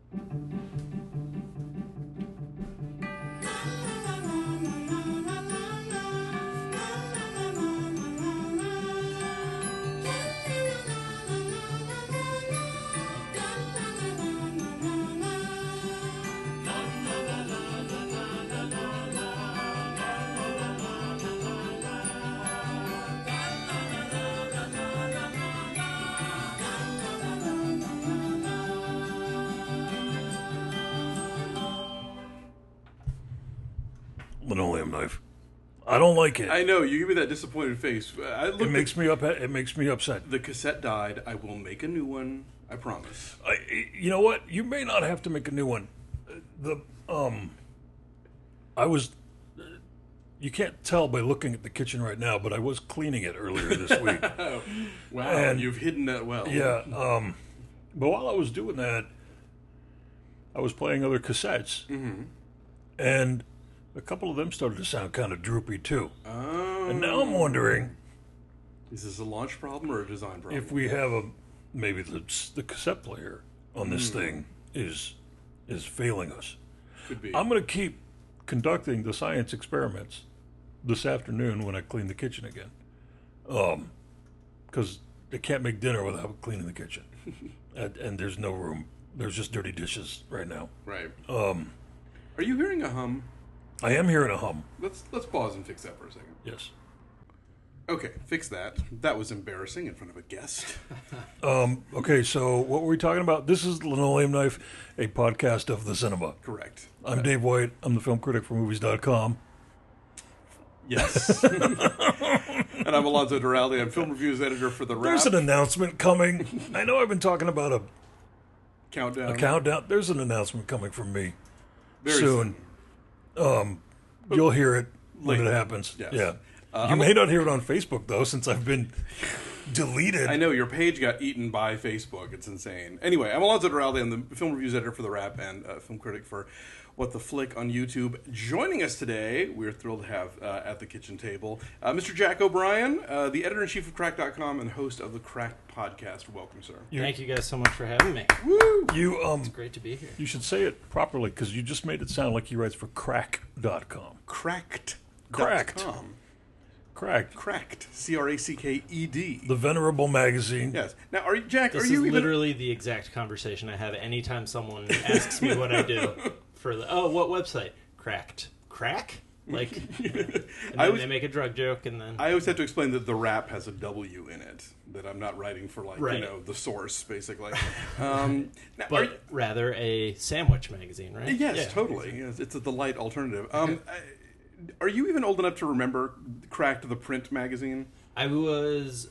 Linoleum knife. I don't like it. I know, you give me that disappointed face. It makes me upset. The cassette died. I will make a new one. I promise. You know what? You may not have to make a new one. You can't tell by looking at the kitchen right now, but I was cleaning it earlier this week. Wow, And- you've hidden that well. Yeah. But while I was doing that, I was playing other cassettes, and a couple of them started to sound kind of droopy too. Oh. And now I'm wondering Is this a launch problem or a design problem? if we have maybe the cassette player on this thing is failing us. Could be. I'm going to keep conducting the science experiments this afternoon when I clean the kitchen again, because I can't make dinner without cleaning the kitchen, and there's no room. There's just dirty dishes right now. Right. Are you hearing a hum? I am hearing a hum. Let's pause and fix that for a second. Yes. Okay, fix that. That was embarrassing in front of a guest. Okay, so what were we talking about? This is Linoleum Knife, a podcast of the cinema. Correct. I'm Dave White. I'm the film critic for Movies.com. Yes. And I'm Alonzo Duralde. I'm film reviews editor for The Wrap. There's an announcement coming. I know I've been talking about a Countdown. countdown. There's an announcement coming from me Very soon. You'll hear it when Later. it happens. Yes. Yeah. You may not hear it on Facebook, though, since I've been deleted. I know, your page got eaten by Facebook. It's insane. Anyway, I'm Alonzo Duralde. I'm the film reviews editor for The Wrap and film critic for What the Flick on YouTube. Joining us today, we're thrilled to have at the kitchen table, Mr. Jack O'Brien, the editor-in-chief of Cracked.com and host of the Cracked podcast. Welcome, sir. Thank you guys so much for having me. Woo! It's great to be here. You should say it properly, because you just made it sound like he writes for Crack.com. Cracked. Cracked. Cracked. Cracked. C-R-A-C-K-E-D. The venerable magazine. Yes. Now, are you, Jack, This are is you even... literally the exact conversation I have anytime someone asks me what I do. What website? Cracked. Crack? Like, and then they make a drug joke, and then... I always have to explain that The Wrap has a W in it, that I'm not writing for, like, Right. the source, basically. Now, but rather a sandwich magazine, right? yes, Yeah, totally. exactly. Yes, it's a delight alternative. Are you even old enough to remember Cracked, the print magazine? I was...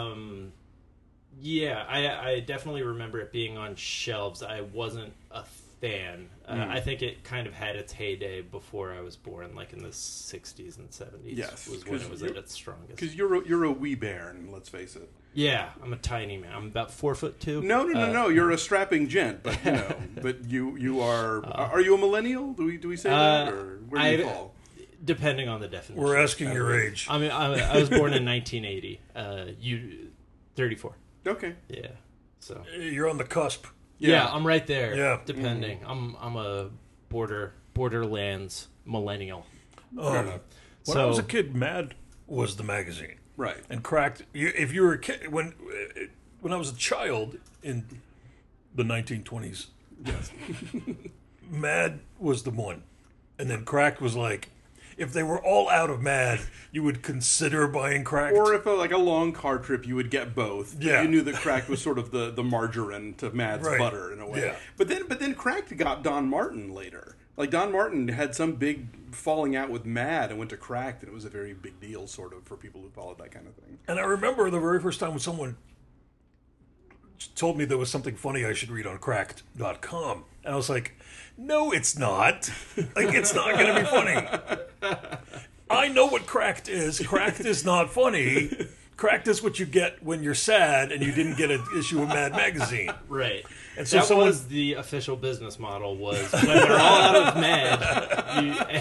yeah, I definitely remember it being on shelves. I wasn't a fan. I think it kind of had its heyday before I was born, like in the 60s and 70s. Yes, was when 'cause it was at its strongest. Because you're a wee bairn, let's face it. Yeah, I'm a tiny man. I'm about 4'2". No. You're a strapping gent, but but you are. Are you a millennial? Do we say that, or where do you fall? Depending on the definition. We're asking your age. I mean, I was born in 1980. You 34. Okay. Yeah. So. You're on the cusp. Yeah, I'm right there. Yeah. Depending. I'm a borderlands millennial. Fair enough. When I was a kid, Mad was the magazine. Right. And Cracked, if you were a kid, when I was a child in the 1920s, Yes. Mad was the one. And then Cracked was like, if they were all out of Mad, you would consider buying Cracked. Or if like a long car trip, you would get both. Yeah. You knew that Cracked was sort of the margarine to Mad's Right. butter in a way. Yeah. But then Cracked got Don Martin later. Like Don Martin had some big falling out with Mad and went to Cracked, and it was a very big deal sort of for people who followed that kind of thing. And I remember the very first time when someone told me there was something funny I should read on Cracked.com. And I was like, no, it's not. Like, it's not going to be funny. I know what Cracked is. Cracked is not funny. Cracked is what you get when you're sad and you didn't get an issue of Mad Magazine. Right. And so that was the official business model was when they're all out of Mad,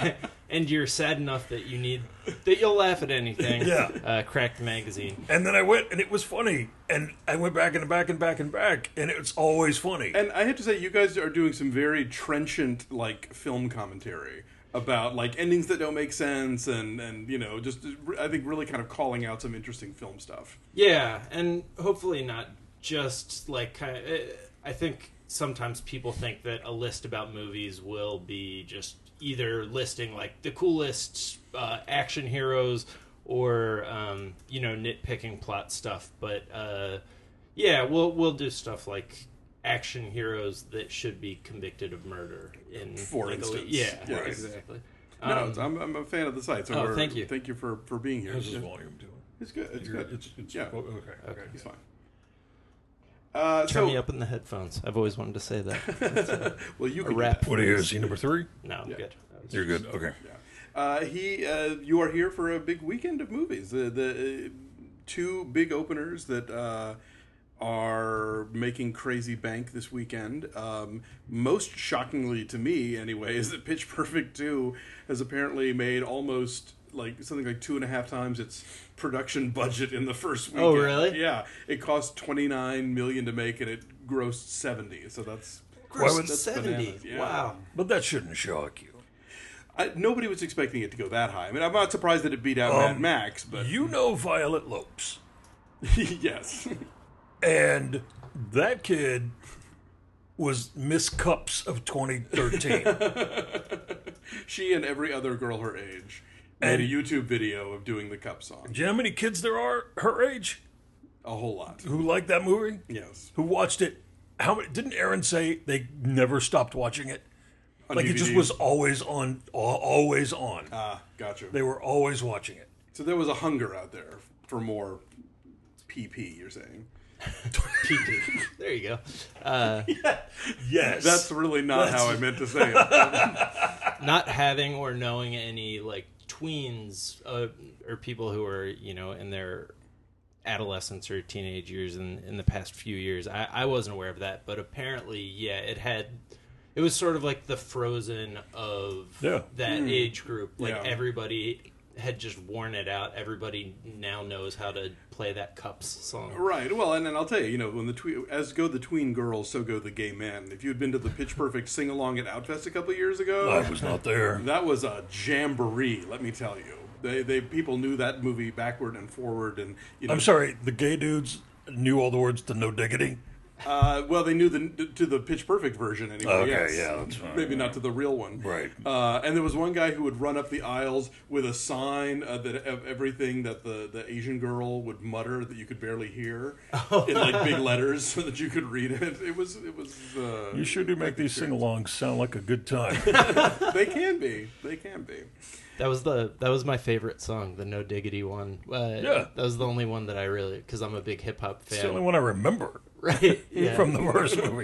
and you're sad enough that you'll laugh at anything. Yeah. Cracked magazine. And then I went, and it was funny. And I went back and back and back and back, and it's always funny. And I have to say, you guys are doing some very trenchant, like, film commentary about, like, endings that don't make sense, and just, I think, really kind of calling out some interesting film stuff. Yeah, and hopefully not just, like, I think sometimes people think that a list about movies will be just either listing, like, the coolest action heroes or nitpicking plot stuff, but we'll do stuff like action heroes that should be convicted of murder for instance. Right. Exactly. No, I'm a fan of the site. So thank you. Thank you for being here. How's his volume doing? It's good. It's good. It's yeah. Okay. It's fine. Turn me up in the headphones. I've always wanted to say that. Well, you can rap. What are you? Is he number 3? No, I'm good. You're good. Okay. Yeah. You are here for a big weekend of movies. The 2 big openers that are making crazy bank this weekend. Most shockingly to me, anyway, is that Pitch Perfect 2 has apparently made almost something like 2.5 times its production budget in the first weekend. Oh, really? Yeah, it cost $29 million to make, and it grossed $70. So that's $70. bananas. Yeah. Wow. But that shouldn't shock you. Nobody was expecting it to go that high. I mean, I'm not surprised that it beat out Mad Max, but You know Violet Lopes. yes. And that kid was Miss Cups of 2013. She and every other girl her age made a YouTube video of doing the Cup song. Do you know how many kids there are her age A whole lot. who like that movie? Yes. Who watched it? How many? Didn't Aaron say they never stopped watching it? On Like DVD? it just was always on, always on. Gotcha. They were always watching it. So there was a hunger out there for more PP, you're saying. PT. There you go. Yes. That's really not how I meant to say it. Not having or knowing any like tweens or people who are in their adolescence or teenage years in the past few years. I wasn't aware of that, but apparently, it was sort of like the Frozen of that age group. Like everybody had just worn it out. Everybody now knows how to play that Cups song. Right. Well, and I'll tell you, when as go the tween girls, so go the gay men. If you had been to the Pitch Perfect sing along at Outfest a couple of years ago, I was not there. That was a jamboree. Let me tell you. They people knew that movie backward and forward, and I'm sorry, the gay dudes knew all the words to No Diggity. Well, they knew to the Pitch Perfect version anyway. Okay, yes. yeah, that's fine. Maybe not to the real one, Right. And there was one guy who would run up the aisles with a sign of everything that the Asian girl would mutter that you could barely hear in like big letters, so that you could read it. It was. You sure do make these sing-alongs sound like a good time. They can be. They can be. That was my favorite song, the No Diggity one. That was the only one that I really, because I'm a big hip hop fan. It's the only one I remember. Right. Yeah. From the first movie.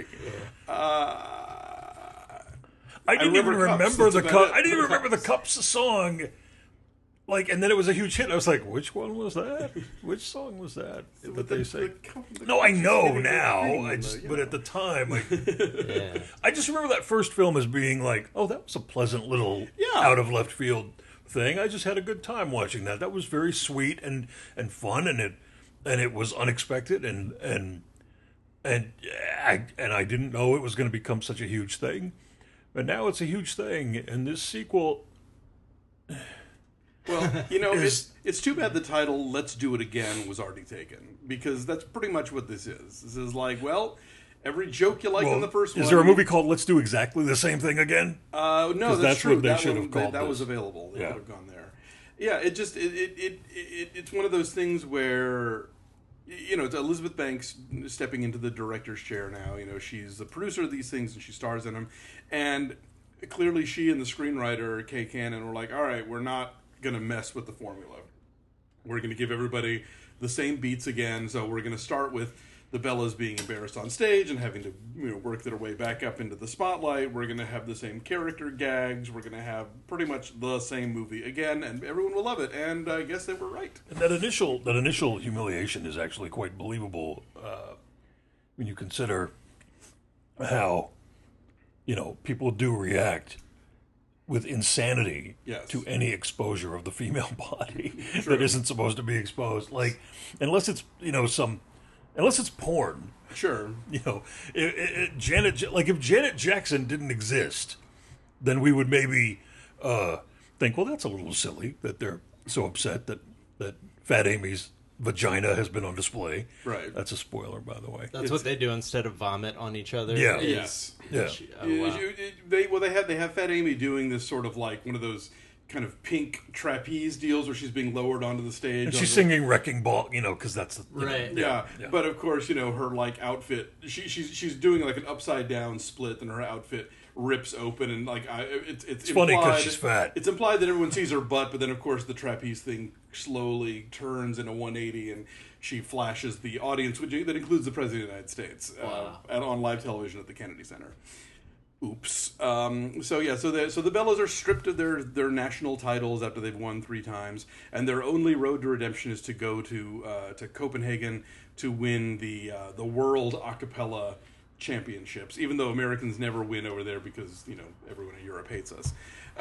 I didn't even remember the Cups. I didn't even remember the Cups song. Like, and then it was a huge hit. I was like, which one was that? Which song was that they say? No, I know now. But at the time, I just remember that first film as being like, oh, that was a pleasant little out of left field thing. I just had a good time watching that. That was very sweet and fun, and it was unexpected, and I didn't know it was going to become such a huge thing, but now it's a huge thing. And this sequel, well, it's too bad the title "Let's Do It Again" was already taken, because that's pretty much what this is. This is like, well, every joke you liked in the first one. Is there a movie called "Let's Do Exactly the Same Thing Again"? No, that's true. What they should have called. That was available. They could have gone there. Yeah, it's one of those things where. It's Elizabeth Banks stepping into the director's chair now. She's the producer of these things and she stars in them. And clearly she and the screenwriter, Kay Cannon, were like, all right, we're not going to mess with the formula. We're going to give everybody the same beats again. So we're going to start with the Bellas being embarrassed on stage and having to work their way back up into the spotlight. We're going to have the same character gags. We're going to have pretty much the same movie again, and everyone will love it. And I guess they were right. And that initial humiliation is actually quite believable when you consider how people do react with insanity Yes. to any exposure of the female body that isn't supposed to be exposed. Like, unless it's, unless it's porn, Sure. Janet, like if Janet Jackson didn't exist, then we would maybe think, well, that's a little silly that they're so upset that Fat Amy's vagina has been on display. Right. That's a spoiler, by the way. That's what they do instead of vomit on each other. Yeah. Yes. Yeah. Oh, wow. They have Fat Amy doing this sort of like one of those kind of pink trapeze deals where she's being lowered onto the stage. And she's singing "Wrecking Ball," because that's the Right. Yeah. But of course, her like outfit. She's doing like an upside down split, and her outfit rips open, and like it's funny 'cause implied- she's fat. It's implied that everyone sees her butt, but then of course the trapeze thing slowly turns in a 180, and she flashes the audience, that includes the President of the United States, on live television at the Kennedy Center. Oops. So the Bellas are stripped of their national titles after they've won 3 times, and their only road to redemption is to go to Copenhagen to win the World Acapella Championships. Even though Americans never win over there because everyone in Europe hates us.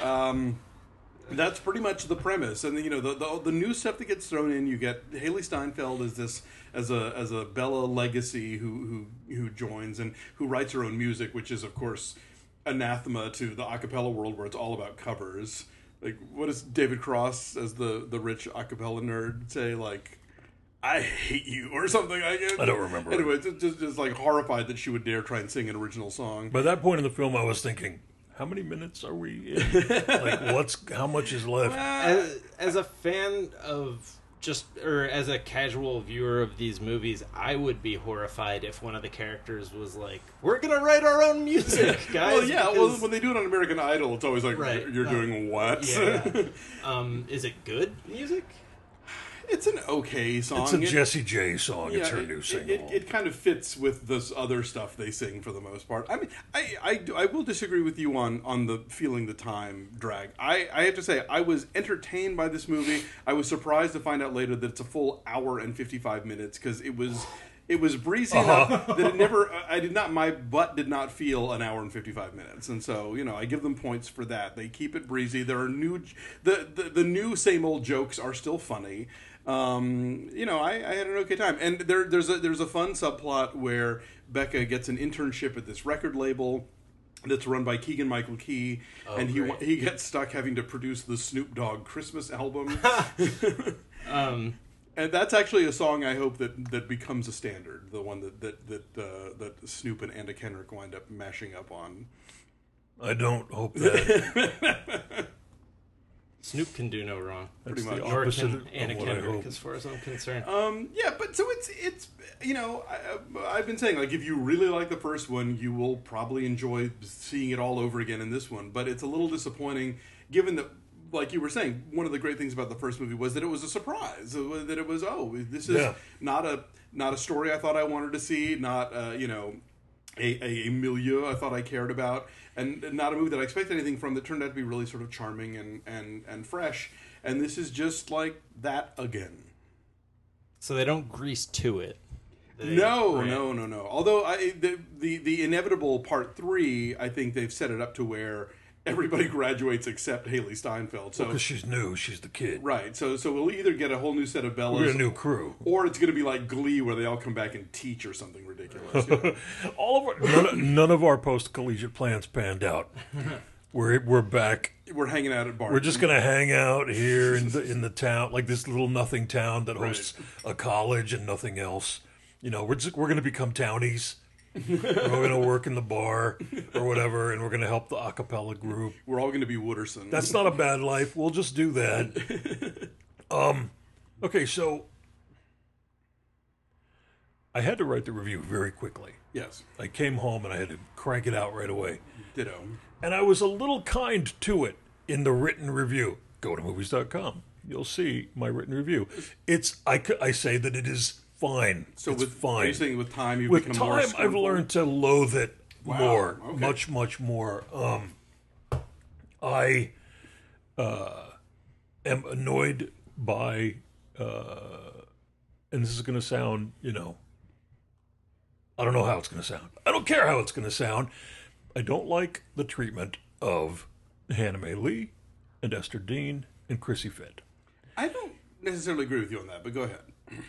That's pretty much the premise, and the new stuff that gets thrown in. You get Haley Steinfeld as a Bella legacy who joins and who writes her own music, which is of course anathema to the a cappella world where it's all about covers. Like, what does David Cross as the rich a cappella nerd say? Like, I hate you or something. I don't remember. Anyway, just like horrified that she would dare try and sing an original song. By that point in the film, I was thinking, how many minutes are we in? Like, how much is left? As a fan of or as a casual viewer of these movies, I would be horrified if one of the characters was like, "We're gonna write our own music, guys." Well, yeah. Well, when they do it on American Idol, it's always like, Right. "You're doing what?" Yeah. Is it good music? It's an okay song. It's a Jessie J song. It's her new single. It kind of fits with this other stuff they sing for the most part. I mean, I will disagree with you on the feeling the time drag. I have to say, I was entertained by this movie. I was surprised to find out later that it's a full hour and 55 minutes because it was breezy enough that it never. My butt did not feel an hour and 55 minutes, and so I give them points for that. They keep it breezy. There are the new same old jokes are still funny. I had an okay time, and there's a fun subplot where Becca gets an internship at this record label that's run by Keegan-Michael Key, and he gets stuck having to produce the Snoop Dogg Christmas album. And that's actually a song I hope that becomes a standard, the one that Snoop and Anna Kendrick wind up mashing up on. I don't hope that. Snoop can do no wrong. That's Pretty much. the Nor opposite can Anna of what I Kendrick, hope. as far as I'm concerned. Yeah, but so it's I've been saying, like, if you really like the first one, you will probably enjoy seeing it all over again in this one. But it's a little disappointing, given that, like you were saying, one of the great things about the first movie was that it was a surprise. That it was, this is not a story I thought I wanted to see, not a milieu I thought I cared about, and not a movie that I expected anything from, that turned out to be really sort of charming and fresh. And this is just like that again. So they don't grease to it. No. Although the inevitable part 3, I think they've set it up to where everybody graduates except Haley Steinfeld. So Because she's new, she's the kid. right, so we'll either get a whole new set of Bellas, We're a new crew. or it's going to be like Glee, where they all come back and teach or something ridiculous. All of none of our post-collegiate plans panned out. We're back. We're hanging out at bars. We're just gonna hang out here in the town, like this little nothing town that hosts a college and nothing else. We're gonna become townies. We're gonna work in the bar or whatever, and we're gonna help the a cappella group. We're all going to be Wooderson. That's not a bad life. We'll just do that. Okay, so I had to write the review very quickly. Yes. I came home and I had to crank it out right away. Ditto. And I was a little kind to it in the written review. Go to movies.com. You'll see my written review. I say that it is fine. So it's fine. Are you saying with time you've With become more time, I've scornful? learned to loathe it more, Okay. much, much more. I am annoyed by, and this is going to sound, I don't know how it's going to sound. I don't care how it's going to sound. I don't like the treatment of Hannah Mae Lee, and Esther Dean, and Chrissy Fit. I don't necessarily agree with you on that, but go ahead.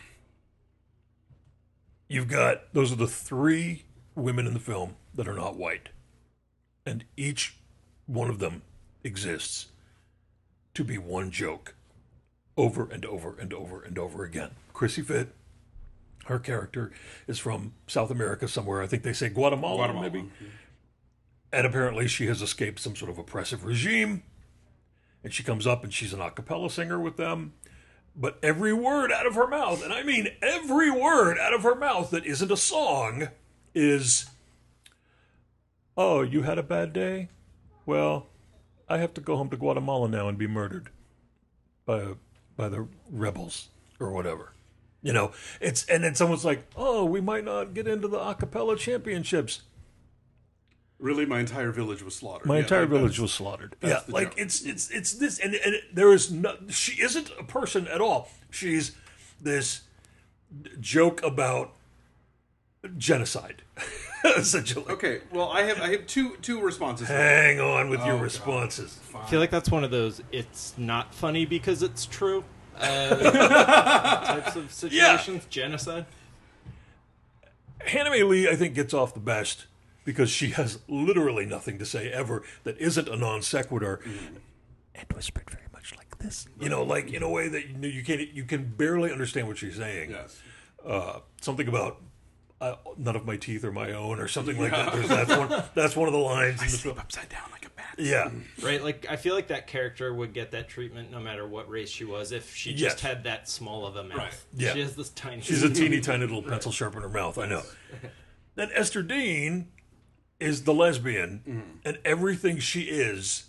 Those are the 3 women in the film that are not white. And each one of them exists to be one joke over and over and over and over again. Chrissy Fit, her character is from South America somewhere. I think they say Guatemala. Maybe. Mm-hmm. And apparently she has escaped some sort of oppressive regime. And she comes up and she's an a cappella singer with them. But every word out of her mouth, and I mean every word out of her mouth that isn't a song, is, "Oh, you had a bad day? Well, I have to go home to Guatemala now and be murdered by the rebels," or whatever. You know, and then someone's like, "Oh, we might not get into the a cappella championships." Really, my entire village was slaughtered. My entire village was slaughtered. Yeah, like joke. it's this, and there is no. She isn't a person at all. She's this joke about genocide, essentially. Okay, well, I have two responses. Hang on with your God. responses. I feel like that's one of those it's not funny because it's true types of situations. Yeah. Genocide. Hannah Mae Lee, I think, gets off the best because she has literally nothing to say ever that isn't a non sequitur, and whispered very much like this. You know, like in a way that you can barely understand what she's saying. Yes. Something about none of my teeth are my own, or something like that. That's one of the lines in the film. Upside down like a bat. Yeah. Right, like I feel like that character would get that treatment no matter what race she was if she just had that small of a mouth. Right. Yeah. She has this tiny. She's a teeny tiny little pencil sharp in her mouth. I know. Then Esther Dean is the lesbian, and everything she is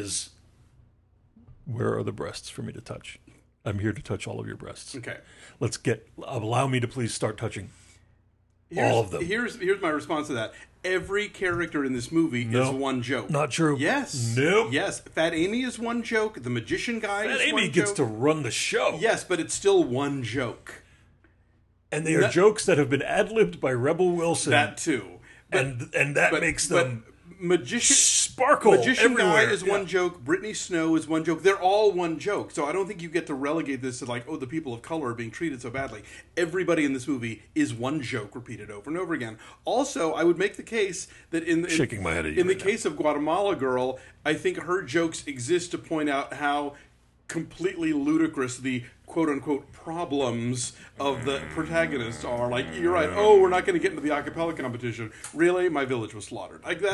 where are the breasts for me to touch? I'm here to touch all of your breasts. Okay. Allow me to please start touching all of them. Here's my response to that. Every character in this movie is one joke. Not true. Yes. Nope. Yes. Fat Amy is one joke. The magician guy Fat is Amy one gets joke. to run the show. Yes, but it's still one joke. And they are jokes that have been ad-libbed by Rebel Wilson. That too. And that makes them sparkle Magician everywhere. guy is one joke. Brittany Snow is one joke. They're all one joke. So I don't think you get to relegate this to like, oh, the people of color are being treated so badly. Everybody in this movie is one joke repeated over and over again. Also, I would make the case that shaking my head at you in the right case of Guatemala Girl, I think her jokes exist to point out how completely ludicrous the quote-unquote problems of the protagonists are. Like, you're right, oh, we're not going to get into the a cappella competition. Really? My village was slaughtered. Like,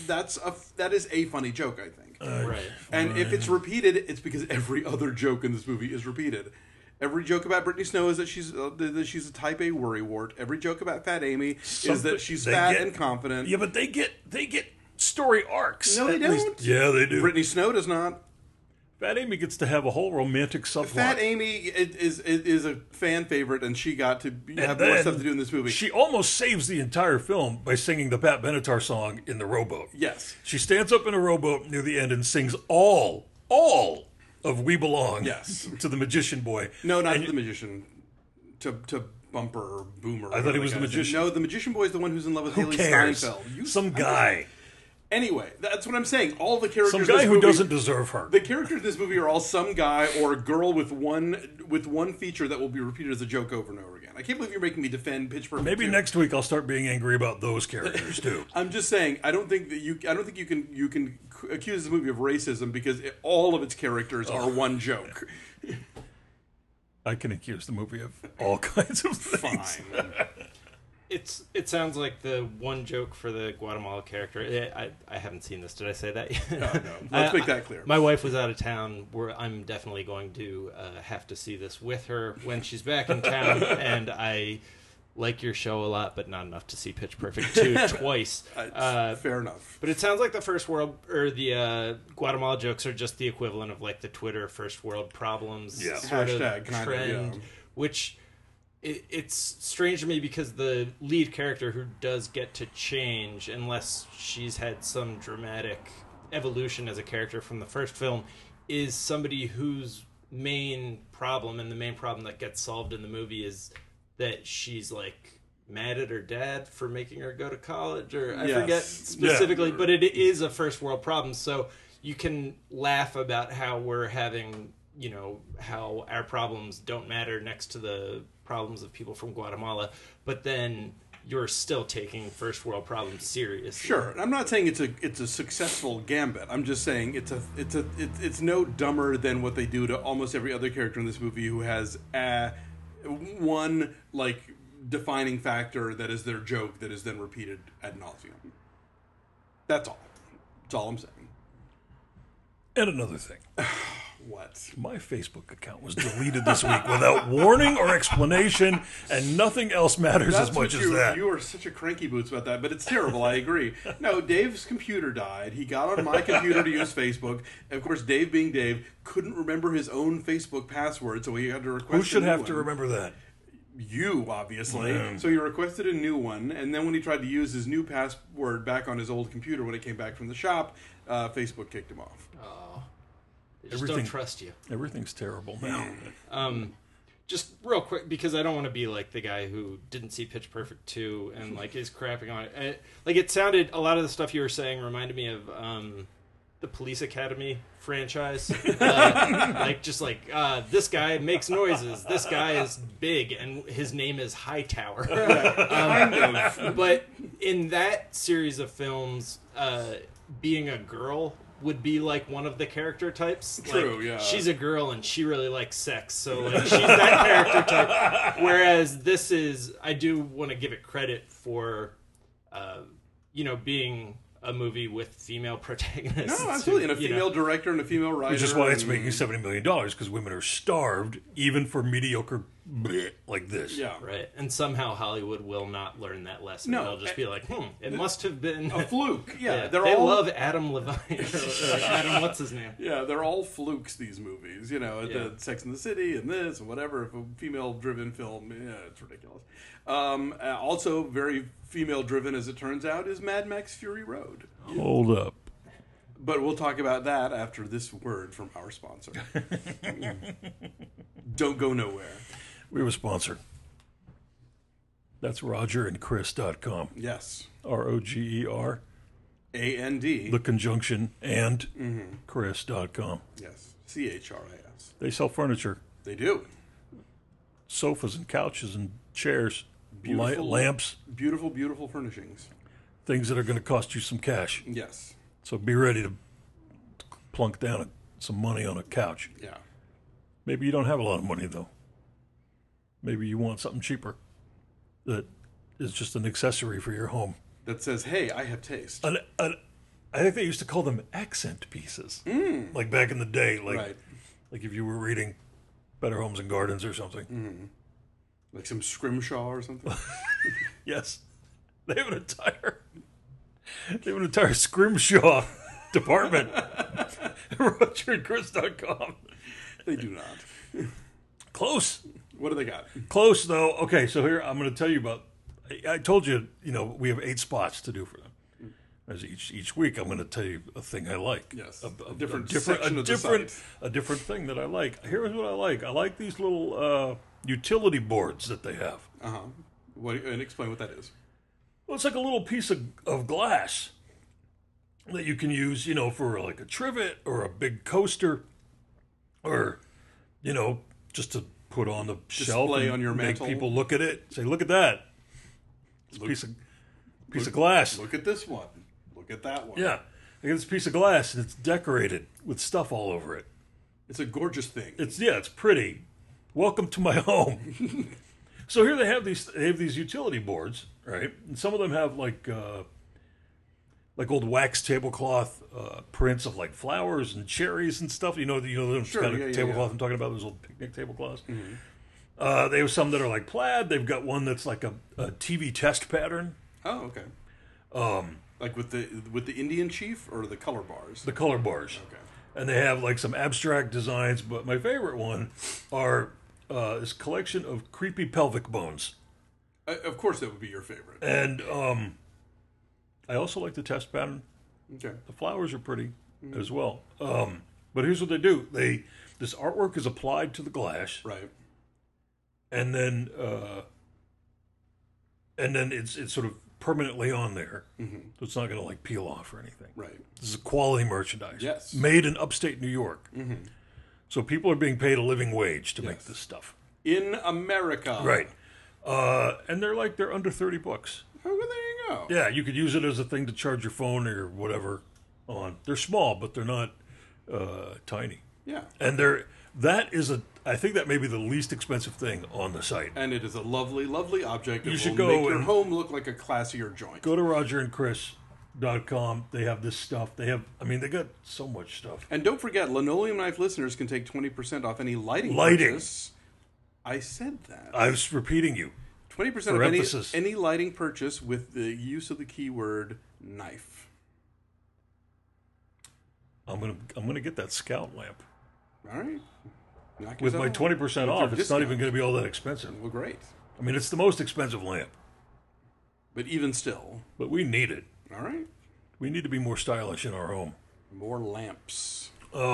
that is a funny joke, I think. Right. And if it's repeated, it's because every other joke in this movie is repeated. Every joke about Brittany Snow is that she's a type A worrywart. Every joke about Fat Amy is that she's fat and confident. Yeah, but they get story arcs. No, they don't. Yeah, they do. Brittany Snow does not. Fat Amy gets to have a whole romantic subplot. Fat Amy is a fan favorite, and she got to have more stuff to do in this movie. She almost saves the entire film by singing the Pat Benatar song in the rowboat. Yes. She stands up in a rowboat near the end and sings all of We Belong to the Magician Boy. No, not to the Magician. To Bumper or Boomer. I thought he was the Magician. No, the Magician Boy is the one who's in love with Who Haley cares? Steinfeld. Some guy. Anyway, that's what I'm saying. All the characters Some in guy this who movie, doesn't deserve her. The characters in this movie are all some guy or a girl with one feature that will be repeated as a joke over and over again. I can't believe you're making me defend Pitch Perfect. Maybe 2. next week I'll start being angry about those characters too. I'm just saying, I don't think you can accuse this movie of racism because all of its characters are one joke. I can accuse the movie of all kinds of things. Fine. It sounds like the one joke for the Guatemala character. I haven't seen this. Did I say that yet? No. Let's make that clear. My wife was out of town. I'm definitely going to have to see this with her when she's back in town. And I like your show a lot, but not enough to see Pitch Perfect 2 twice. Fair enough. But it sounds like the first world or the Guatemala jokes are just the equivalent of like the Twitter first world problems sort hashtag of trend, which. It's strange to me because the lead character who does get to change, unless she's had some dramatic evolution as a character from the first film, is somebody whose main problem, and the main problem that gets solved in the movie, is that she's like mad at her dad for making her go to college, or I forget specifically, but it is a first world problem. So you can laugh about how we're having, how our problems don't matter next to the problems of people from Guatemala, but then you're still taking first world problems seriously. Sure, I'm not saying it's a successful gambit. I'm just saying it's no dumber than what they do to almost every other character in this movie who has one like defining factor that is their joke that is then repeated ad nauseum. That's all. That's all I'm saying. And another thing. What? My Facebook account was deleted this week without warning or explanation, and nothing else matters as much as that. You are such a cranky boots about that, but it's terrible. I agree. No, Dave's computer died. He got on my computer to use Facebook. And of course, Dave, being Dave, couldn't remember his own Facebook password, so he had to request. Who should a new have one. to remember that? You, obviously. Yeah. So he requested a new one, and then when he tried to use his new password back on his old computer when it came back from the shop, Facebook kicked him off. Oh, they just don't trust you. Everything's terrible now. Just real quick, because I don't want to be like the guy who didn't see Pitch Perfect 2 and like is crapping on it. It sounded, a lot of the stuff you were saying reminded me of the Police Academy franchise. This guy makes noises. This guy is big, and his name is Hightower. But in that series of films, being a girl would be like one of the character types. True, yeah. She's a girl and she really likes sex, so like she's that character type. Whereas this is, I do want to give it credit for, being a movie with female protagonists. No, absolutely. And a female director and a female writer. Which is why it's making $70 million, because women are starved, even for mediocre bleh like this. Yeah. Right. And somehow Hollywood will not learn that lesson. No. They'll just be like, it must have been a fluke. Yeah. They love Adam Levine. or Adam, what's his name? Yeah, they're all flukes, these movies. The Sex and the City and this and whatever. If a female-driven film, it's ridiculous. Also, very female-driven, as it turns out, is Mad Max Fury Road. Hold up. But we'll talk about that after this word from our sponsor. Don't go nowhere. We have a sponsor. That's RogerandChris.com. Yes. ROGER. AND. The conjunction and Chris.com. Yes. CHRIS. They sell furniture. They do. Sofas and couches and chairs. Beautiful, lamps. Beautiful, beautiful furnishings. Things that are going to cost you some cash. Yes. So be ready to plunk down some money on a couch. Yeah. Maybe you don't have a lot of money, though. Maybe you want something cheaper that is just an accessory for your home. That says, hey, I have taste. I think they used to call them accent pieces. Like back in the day. Like if you were reading Better Homes and Gardens or something. Like some Scrimshaw or something? Yes. They have an entire Scrimshaw department at RogerandChris.com. They do not. Close. What do they got? Close, though. Okay, so here I'm going to tell you about. I told you, we have 8 spots to do for them. As each week, I'm going to tell you a thing I like. Yes, a different thing that I like. Here's what I like. I like these little utility boards that they have. And explain what that is. Well, it's like a little piece of glass that you can use, for like a trivet or a big coaster, or just to put on the shelf and on your make mantle. people look at it. Say, look at that. It's a piece of glass. Look at this one. Look at that one. Yeah. I got this piece of glass and it's decorated with stuff all over it. It's a gorgeous thing. It's pretty. Welcome to my home. So here they have these utility boards, right? And some of them have like old wax tablecloth prints of like flowers and cherries and stuff. Those kind of tablecloth I'm talking about, those old picnic tablecloths. They have some that are like plaid. They've got one that's like a TV test pattern. Oh, okay. Like with the Indian chief or the color bars? The color bars. Okay. And they have like some abstract designs, but my favorite one are this collection of creepy pelvic bones. Of course that would be your favorite. And I also like the test pattern. Okay. The flowers are pretty as well. But here's what they do. This artwork is applied to the glass. Right. And then it's sort of permanently on there, so it's not going to like peel off or anything. Right. This is quality merchandise. Yes. Made in upstate New York. So people are being paid a living wage to make this stuff. In America. Right. And they're under $30. Oh, well, there you go. Yeah, you could use it as a thing to charge your phone or whatever on. They're small, but they're not tiny. Yeah. And I think that may be the least expensive thing on the site. And it is a lovely, lovely object. It should will go make your and- home look like a classier joint. Go to rogerandchris.com. They have this stuff. They got so much stuff. And don't forget, Linoleum Knife listeners can take 20% off any lighting purchase. I said that. I was repeating you. 20% for of emphasis. any lighting purchase with the use of the keyword knife. I'm gonna get that Scout lamp. All right. Knock With my yourself 20% with your off, it's not discount. even going to be all that expensive. Well, great. I mean, it's the most expensive lamp, But even still. but we need it. All right. We need to be more stylish in our home. More lamps.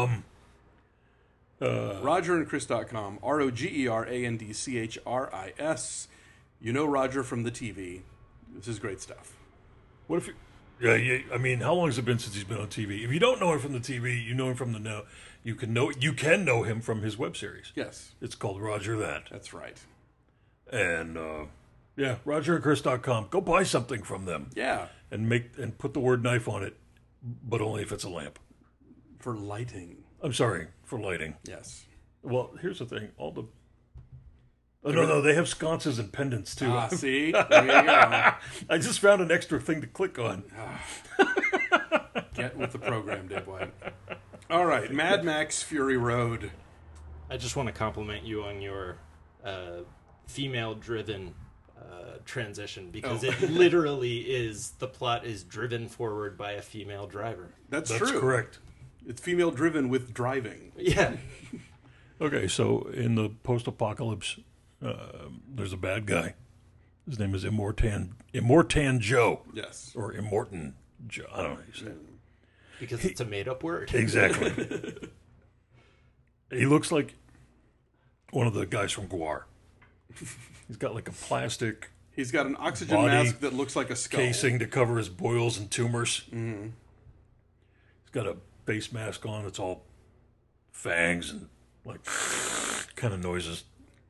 RogerandChris.com. RogerAndChris. You know Roger from the TV. This is great stuff. What if you... Yeah, I mean, how long has it been since he's been on TV? If you don't know him from the TV, you know him from the know. You can know him from his web series. Yes, It's called Roger That. that's right. And yeah, RogerandChris.com. Go buy something from them Yeah, and put the word knife on it, but only if it's a lamp. for lighting. I'm sorry, for lighting. Yes. Well, here's the thing. No, they have sconces and pendants too. Ah, see? There you go. I just found an extra thing to click on. Get with the program, Dave White. All right, Mad Max Fury Road. I just want to compliment you on your female-driven transition because it literally is the plot is driven forward by a female driver. That's That's true. correct. It's female driven with driving. Yeah. Okay, so in the post-apocalypse, there's a bad guy. His name is Immortan Joe, Yes. or Immortan Joe. I don't know how you say it. Because it's a made-up word. Exactly. He looks like one of the guys from Guar. He's got like a plastic He's got an oxygen Body mask that looks like a skull. casing to cover his boils and tumors. Mm-hmm. He's got a face mask on. It's all fangs and like kind of noises.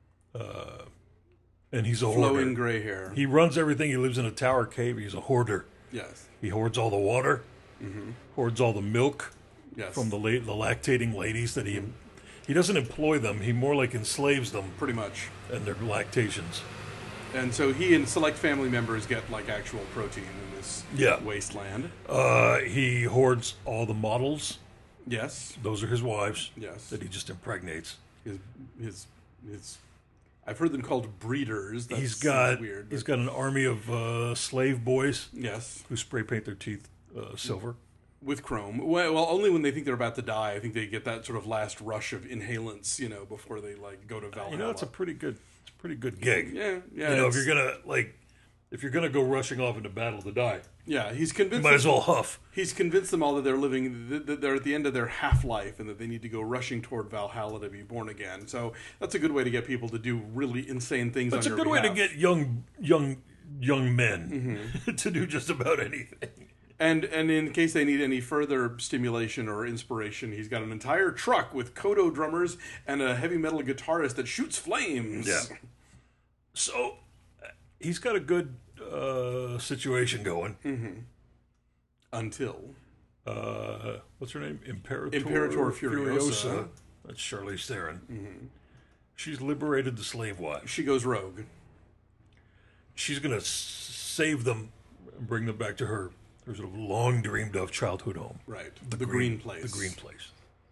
And he's a Flowing hoarder. gray hair. He runs everything. He lives in a tower cave. He's a hoarder. Yes. He hoards all the water. Hoards all the milk Yes. from the lactating ladies that he doesn't employ them. He more like enslaves them Pretty much. and their lactations. And so he and select family members get like actual protein in this wasteland. He hoards all the models. Yes. Those are his wives. Yes. That he just impregnates. His I've heard them called breeders. That's He's got weird. he's got an army of slave boys Yes. who spray paint their teeth silver. With chrome. Well, only when they think they're about to die. I think they get that sort of last rush of inhalants, before they like go to Valhalla. It's a pretty good gig. yeah. If you're gonna go rushing off into battle to die, Yeah, he's you convinced. might as well huff. He's convinced them all that they're living, that they're at the end of their half-life, and that they need to go rushing toward Valhalla to be born again. So that's a good way to get people to do really insane things. It's a on good your way to behalf. get young men to do just about anything. And in case they need any further stimulation or inspiration, he's got an entire truck with Kodo drummers and a heavy metal guitarist that shoots flames. Yeah. So he's got a good situation going. Until What's her name? Imperator Furiosa. That's Charlize Theron. She's liberated the slave wives. she goes rogue. She's going to save them and bring them back to her sort of long dreamed of childhood home. Right. The green place. The green place.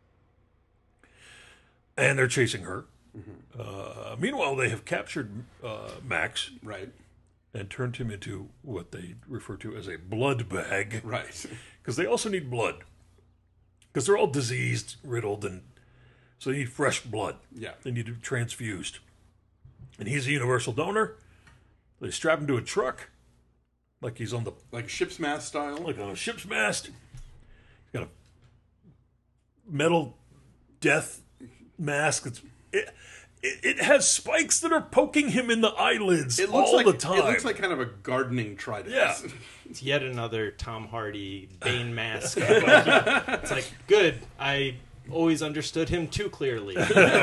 And they're chasing her. Meanwhile, they have captured Max Right. and turned him into what they refer to as a blood bag. Right. Because they also need blood. Because they're all diseased, riddled, and so they need fresh blood. Yeah. They need to be transfused. And he's a universal donor. They strap him to a truck, like he's on Like ship's mast style. like on a ship's mast. He's got a metal death mask. it has spikes that are poking him in the eyelids It looks all like the time. It looks like kind of a gardening trident. Yeah. It's yet another Tom Hardy Bane mask. It's like, good. I always understood him too clearly.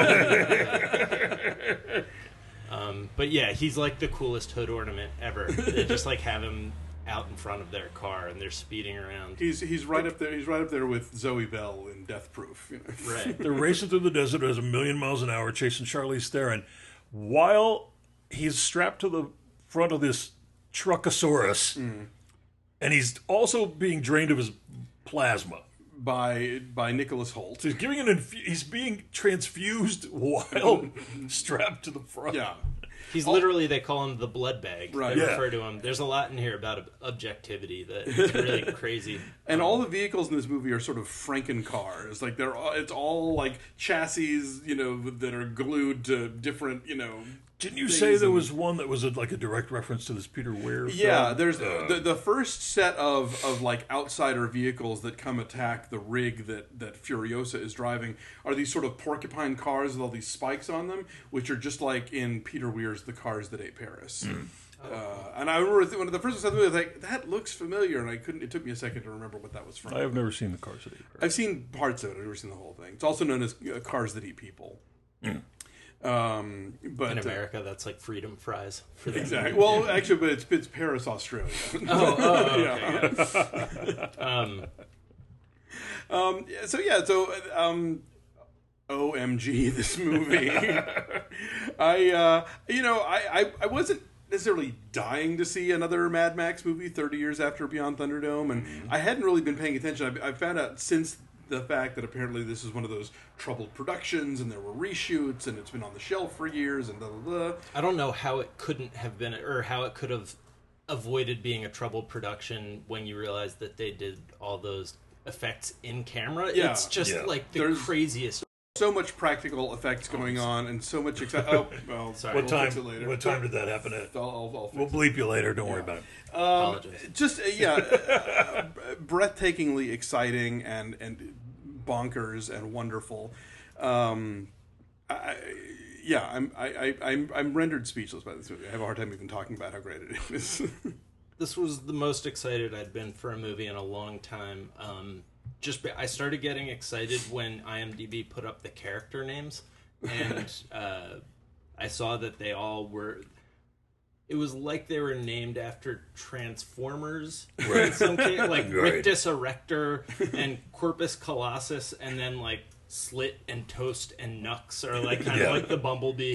But yeah, he's like the coolest hood ornament ever. They just like have him out in front of their car and they're speeding around. He's right up there. He's right up there with Zoe Bell in Death Proof. You know? Right. They're racing through the desert at 1,000,000 miles an hour, chasing Charlize Theron, while he's strapped to the front of this Truckosaurus, and he's also being drained of his plasma. By Nicholas Hoult. So he's giving he's being transfused while strapped to the front. Yeah. He's literally, they call him the blood bag. Right. They Yeah. refer to him. There's a lot in here about objectivity that is really crazy. And all the vehicles in this movie are sort of Franken-cars. Like it's all like chassis, that are glued to different, Didn't you things say there and- was one that was like a direct reference to this Peter Weir Yeah, film? there's the first set of like outsider vehicles that come attack the rig that Furiosa is driving are these sort of porcupine cars with all these spikes on them, which are just like in Peter Weir's The Cars That Ate Paris. And I remember when the first time I was like, that looks familiar, and I couldn't. It took me a second to remember what that was from. I have never seen the Cars That Eat Paris. I've seen parts of it. I've never seen the whole thing. It's also known as Cars That Eat People. But In America, that's like freedom fries. For them. exactly. Well, actually, but it's Paris, Australia. Okay. OMG, this movie. I wasn't necessarily dying to see another Mad Max movie 30 years after Beyond Thunderdome, and I hadn't really been paying attention. I found out since the fact that apparently this is one of those troubled productions, and there were reshoots, and it's been on the shelf for years, and blah, blah, blah. I don't know how it couldn't have been, or how it could have avoided being a troubled production when you realize that they did all those effects in camera. Yeah. It's just Yeah. like the There's- craziest. So much practical effects going on, and so much excitement. Oh, well, Sorry. What we'll time? fix it later. What time did that happen at? I'll fix We'll it. bleep you later. Don't worry about it. Apologies. Just breathtakingly exciting and bonkers and wonderful. I'm rendered speechless by this movie. I have a hard time even talking about how great it is. This was the most excited I'd been for a movie in a long time. I started getting excited when IMDb put up the character names, and I saw that they all were. It was like they were named after Transformers in some case, like Right. Rictus Erector and Corpus Colossus, and then like Slit and Toast and Nux are like kind Yeah. of like the Bumblebee.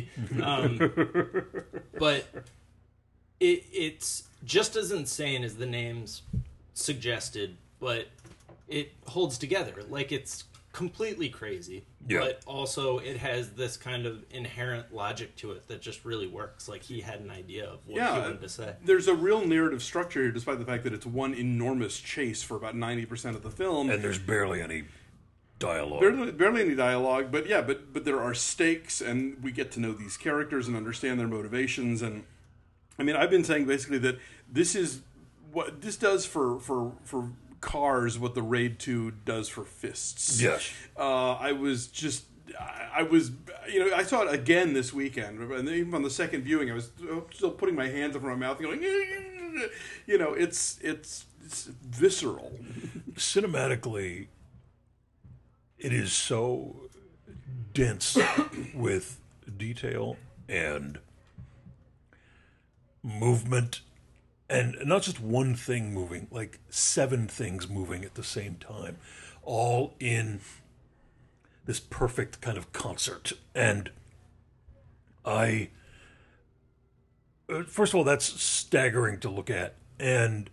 But it's just as insane as the names suggested, but it holds together. Like, it's completely crazy, Yeah. but also it has this kind of inherent logic to it that just really works. Like, he had an idea of what he wanted to say. There's a real narrative structure here, despite the fact that it's one enormous chase for about 90% of the film. And there's barely any dialogue. Barely any dialogue, but yeah, but there are stakes, and we get to know these characters and understand their motivations. And I mean, I've been saying basically that this is what this does for cars, what the Raid 2 does for fists. Yes. I saw it again this weekend, and even on the second viewing, I was still putting my hands over my mouth and going, it's visceral. Cinematically, it is so dense with detail and movement, and not just one thing moving, like 7 things moving at the same time, all in this perfect kind of concert. And first of all, that's staggering to look at. And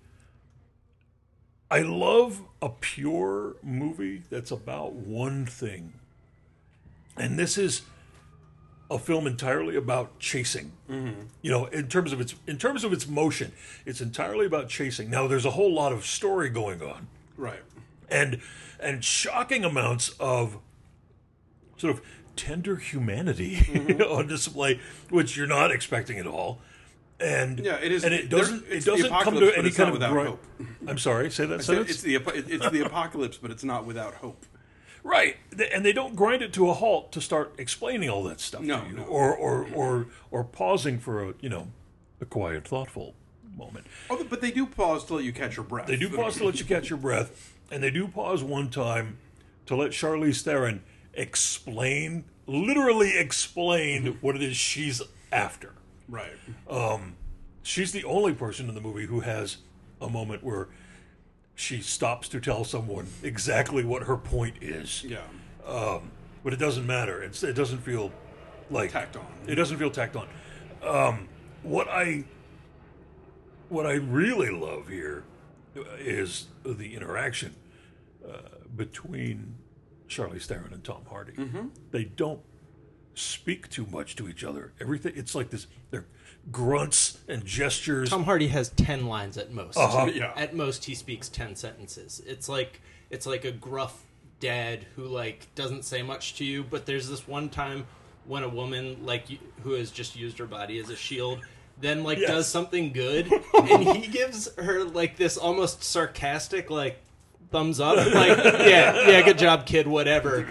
I love a pure movie that's about one thing. And this is a film entirely about chasing. Mm-hmm. You know, in terms of its motion, it's entirely about chasing. Now, there's a whole lot of story going on, Right. and shocking amounts of sort of tender humanity on display, which you're not expecting at all. And Yeah, it is. and it doesn't it's come the to apocalypse, but any it's not kind of without grind. hope. I'm sorry, say that sentence. It's the apocalypse, but it's not without hope. Right, and they don't grind it to a halt to start explaining all that stuff No, to you, no. or pausing for a quiet, thoughtful moment. Oh, but they do pause to let you catch your breath. They do pause to let you catch your breath, and they do pause one time to let Charlize Theron literally explain what it is she's after. Right. She's the only person in the movie who has a moment where she stops to tell someone exactly what her point is. Yeah. But it doesn't matter. It doesn't feel like Tacked on. It doesn't feel tacked on. What I really love here is the interaction between Charlize Theron and Tom Hardy. Mm-hmm. They don't speak too much to each other. Everything, it's like this. They're grunts and gestures. Tom Hardy has 10 lines at most. Yeah. At most, he speaks 10 sentences. It's like a gruff dad who like doesn't say much to you. But there's this one time when a woman who has just used her body as a shield then does something good, and he gives her like this almost sarcastic thumbs up, yeah, good job, kid, whatever.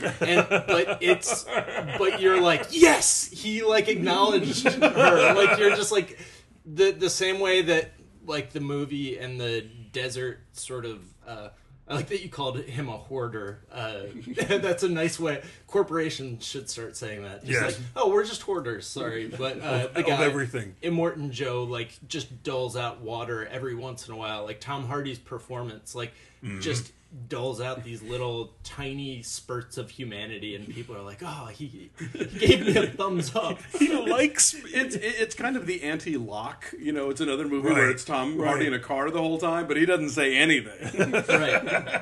But you're like, yes, he acknowledged her. You're just the same way that the movie and the desert sort of. I like that you called him a hoarder. That's a nice way. Corporations should start saying that. Just we're just hoarders. Sorry, but the guy, of everything. Immortan Joe, just doles out water every once in a while. Tom Hardy's performance, just doles out these little tiny spurts of humanity, and people are like, "Oh, he gave me a thumbs up." He likes me. It's kind of the anti-Lock. It's another movie where it's Tom Hardy in a car the whole time, but he doesn't say anything. Right.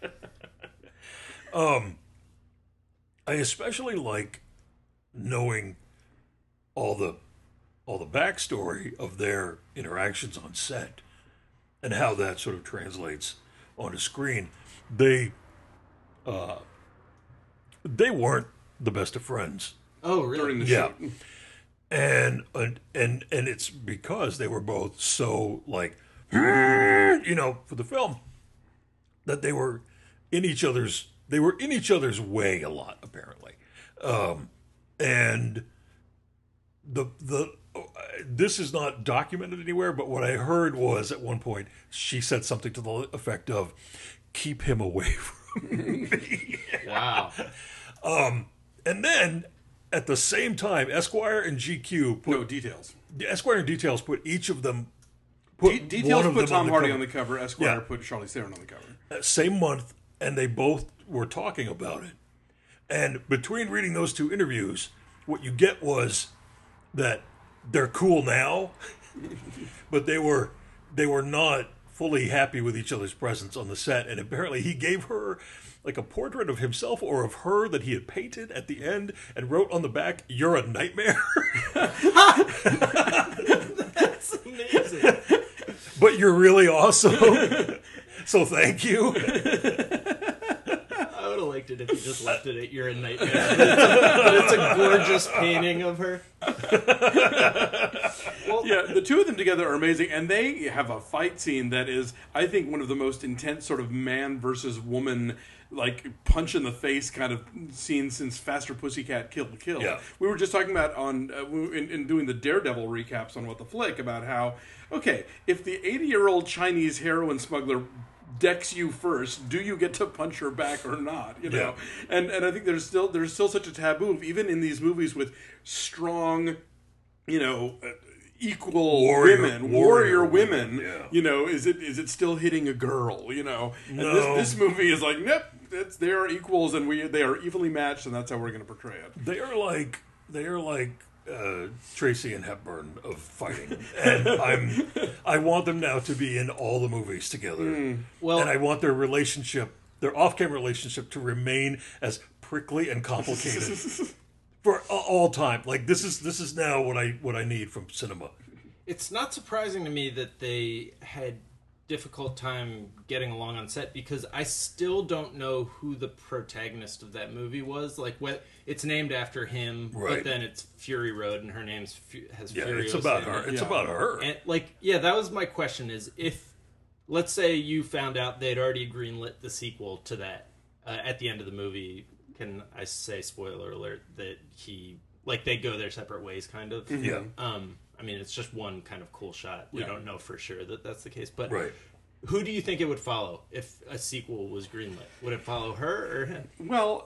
I especially like knowing all the backstory of their interactions on set and how that sort of translates on a screen. They weren't the best of friends. Oh, really? During the shoot. And it's because they were both so for the film that they were in each other's way a lot, apparently. And this is not documented anywhere, but what I heard was at one point she said something to the effect of, "Keep him away from me." Wow. And then at the same time, Esquire and GQ put Details. Esquire and Details put each of them. Details put Tom Hardy cover. on the cover. Esquire put Charlize Theron on the cover. Same month, and they both were talking about it. And between reading those two interviews, what you get was that they're cool now, but they were not fully happy with each other's presence on the set. And apparently he gave her a portrait of himself or of her that he had painted at the end and wrote on the back, "You're a nightmare." That's amazing. But you're really awesome. So thank you. I would have liked it if you just left it at "You're a nightmare." But it's a gorgeous painting of her. Well, yeah, the two of them together are amazing, and they have a fight scene that is, I think, one of the most intense sort of man versus woman, punch in the face kind of scene since Faster Pussycat Kill to Kill. Yeah. We were just talking about in doing the Daredevil recaps on What the Flick about how, okay, if the 80-year-old Chinese heroin smuggler decks you first, do you get to punch her back or not? Yeah. And I think there's still such a taboo, even in these movies with strong, equal warrior women. Yeah. Is it still hitting a girl? And No. this movie is nope. They are equals, and they are evenly matched, and that's how we're going to portray it. They are like Tracy and Hepburn of fighting, and I want them now to be in all the movies together. Well, and I want their off-camera relationship, to remain as prickly and complicated for all time. This is now what I need from cinema. it's not surprising to me that they had difficult time getting along on set, because I still don't know who the protagonist of that movie was. It's named after him, right. But then it's Fury Road, and her name's has Yeah, Furiosa it's about in her. it. It's about her. And that was my question: is if, let's say, you found out they'd already greenlit the sequel to that, at the end of the movie, can I say, spoiler alert, that they go their separate ways, kind of. Yeah. I mean, it's just one kind of cool shot. We Yeah. don't know for sure that that's the case, but Right. who do you think it would follow if a sequel was greenlit? Would it follow her or him? Well,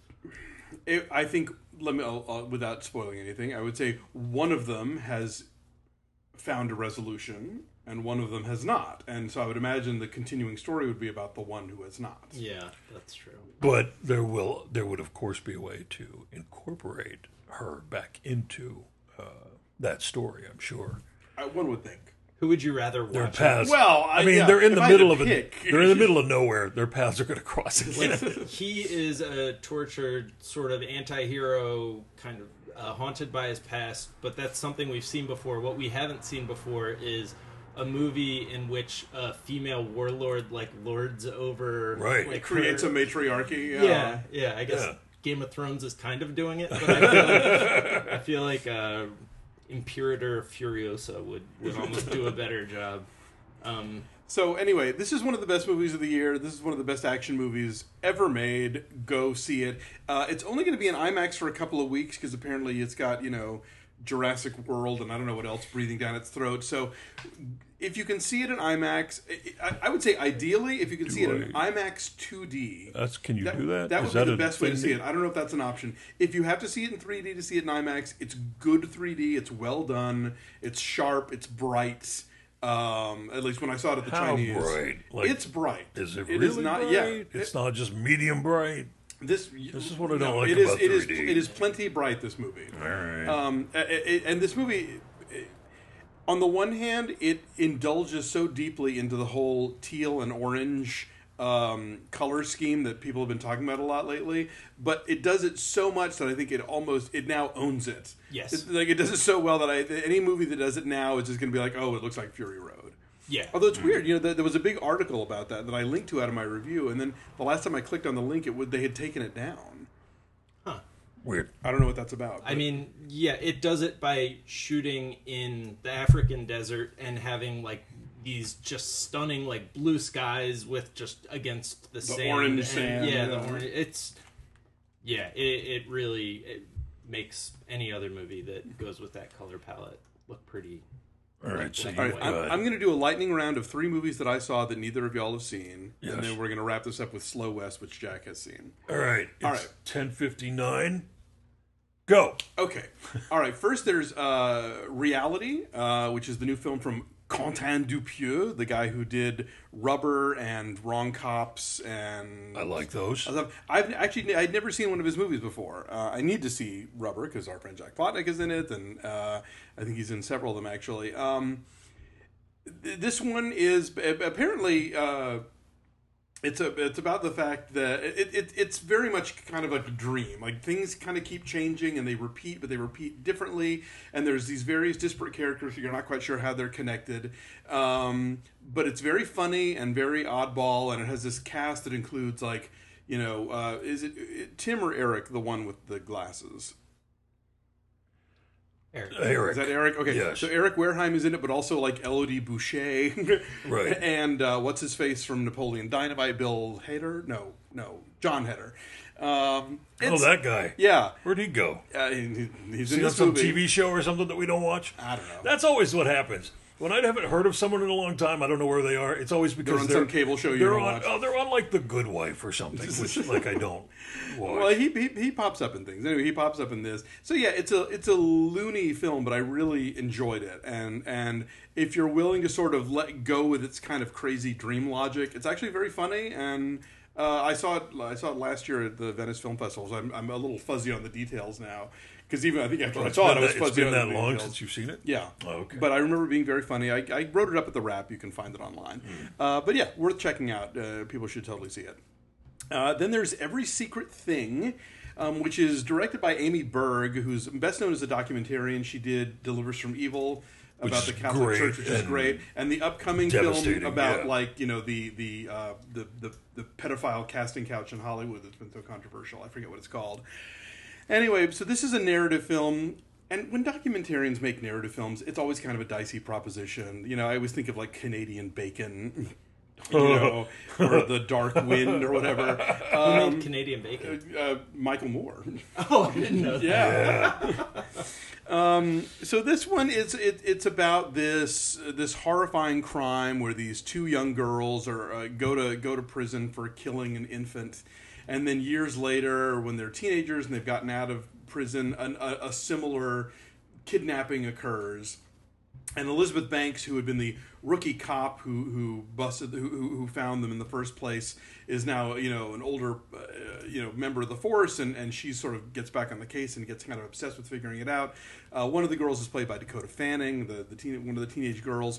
I think, without spoiling anything, I would say one of them has found a resolution and one of them has not. And so I would imagine the continuing story would be about the one who has not. Yeah, that's true. But there would of course be a way to incorporate her back into that story, I'm sure. One would think. Who would you rather Their watch? paths. Well, I mean, yeah, they're in if the I had middle to of it. pick- They're in the middle of nowhere. Their paths are going to cross again. He is a tortured sort of anti-hero, kind of haunted by his past, but that's something we've seen before. What we haven't seen before is a movie in which a female warlord lords over Right. like Creates her- a matriarchy. yeah. I guess Yeah. Game of Thrones is kind of doing it, but I feel like Imperator Furiosa would almost do a better job. So anyway, this is one of the best movies of the year. This is one of the best action movies ever made. Go see it. It's only going to be in IMAX for a couple of weeks because apparently it's got, Jurassic World and I don't know what else breathing down its throat. So if you can see it in IMAX, I would say ideally if you can see it in IMAX 2D. Can you do that? That Is would be a the best way to thing? see it. I don't know if that's an option. If you have to see it in 3D to see it in IMAX, it's good 3D. It's well done. It's sharp. It's bright. At least when I saw it at the How Chinese, bright? it's bright. Is it It really is not. bright? Yeah, It's not just medium bright. This is what I don't like it is, about it is 3D. it is plenty bright. This movie. All right. And this movie, on the one hand, it indulges so deeply into the whole teal and orange color scheme that people have been talking about a lot lately, but it does it so much that I think it now owns it. Yes. It does it so well that any movie that does it now is just going to be like, oh, it looks like Fury Road. Yeah. Although it's weird, there was a big article about that I linked to out of my review, and then the last time I clicked on the link, they had taken it down. Weird. I don't know what that's about. I mean, yeah, it does it by shooting in the African desert and having these just stunning blue skies with just against the sand, orange sand. Yeah, the orange. It really makes any other movie that goes with that color palette look pretty. All right. So All All right, I'm going to do a lightning round of 3 movies that I saw that neither of y'all have seen, Yes. and then we're going to wrap this up with Slow West, which Jack has seen. All right. It's All right. 10:59. Go. Okay. All right. First, there's Reality, which is the new film from Quentin Dupieux, the guy who did Rubber and Wrong Cops, and I like those. I'd never seen one of his movies before. I need to see Rubber because our friend Jack Plotnick is in it, and I think he's in several of them actually. This one is apparently it's about the fact that it's very much kind of like a dream. Like things kind of keep changing and they repeat, but they repeat differently. And there's these various disparate characters. You're not quite sure how they're connected. But it's very funny and very oddball. And it has this cast that includes is it Tim or Eric, the one with the glasses? Eric. Is that Eric? Okay. Yes. So Eric Wareheim is in it, but also Elodie Boucher. Right. And what's his face from Napoleon Dynamite? Bill Hader? No. John Hader. That guy. Yeah. Where'd he go? He's Is in he on this some movie. TV show or something that we don't watch? I don't know. That's always what happens. When I haven't heard of someone in a long time, I don't know where they are. It's always because They're on some cable show you they're don't on, watch. Oh, they're on The Good Wife or something, which I don't watch. Well, he pops up in things. Anyway, he pops up in this. So yeah, it's a loony film, but I really enjoyed it. And if you're willing to sort of let go with its kind of crazy dream logic, it's actually very funny. And I saw it last year at the Venice Film Festival. So I'm a little fuzzy on the details now. Because even I think after I saw it, I was It's fuzzy been on that the long details. since you've seen it? Yeah. Oh, okay. But I remember it being very funny. I wrote it up at the Wrap. You can find it online. But yeah, worth checking out. People should totally see it. Then there's Every Secret Thing, which is directed by Amy Berg, who's best known as a documentarian. She did Delivers from Evil about the Catholic Church, which is great, and the upcoming film about the pedophile casting couch in Hollywood that's been so controversial. I forget what it's called. Anyway, so this is a narrative film, and when documentarians make narrative films, it's always kind of a dicey proposition. I always think of Canadian Bacon. or The Dark Wind or whatever. Who made Canadian Bacon? Michael Moore. Oh, I didn't know that. Yeah. So this one it's about this horrifying crime where these two young girls are go to prison for killing an infant, and then years later, when they're teenagers and they've gotten out of prison, a similar kidnapping occurs. And Elizabeth Banks, who had been the rookie cop who found them in the first place, is now an older member of the force, and she sort of gets back on the case and gets kind of obsessed with figuring it out. One of the girls is played by Dakota Fanning, one of the teenage girls.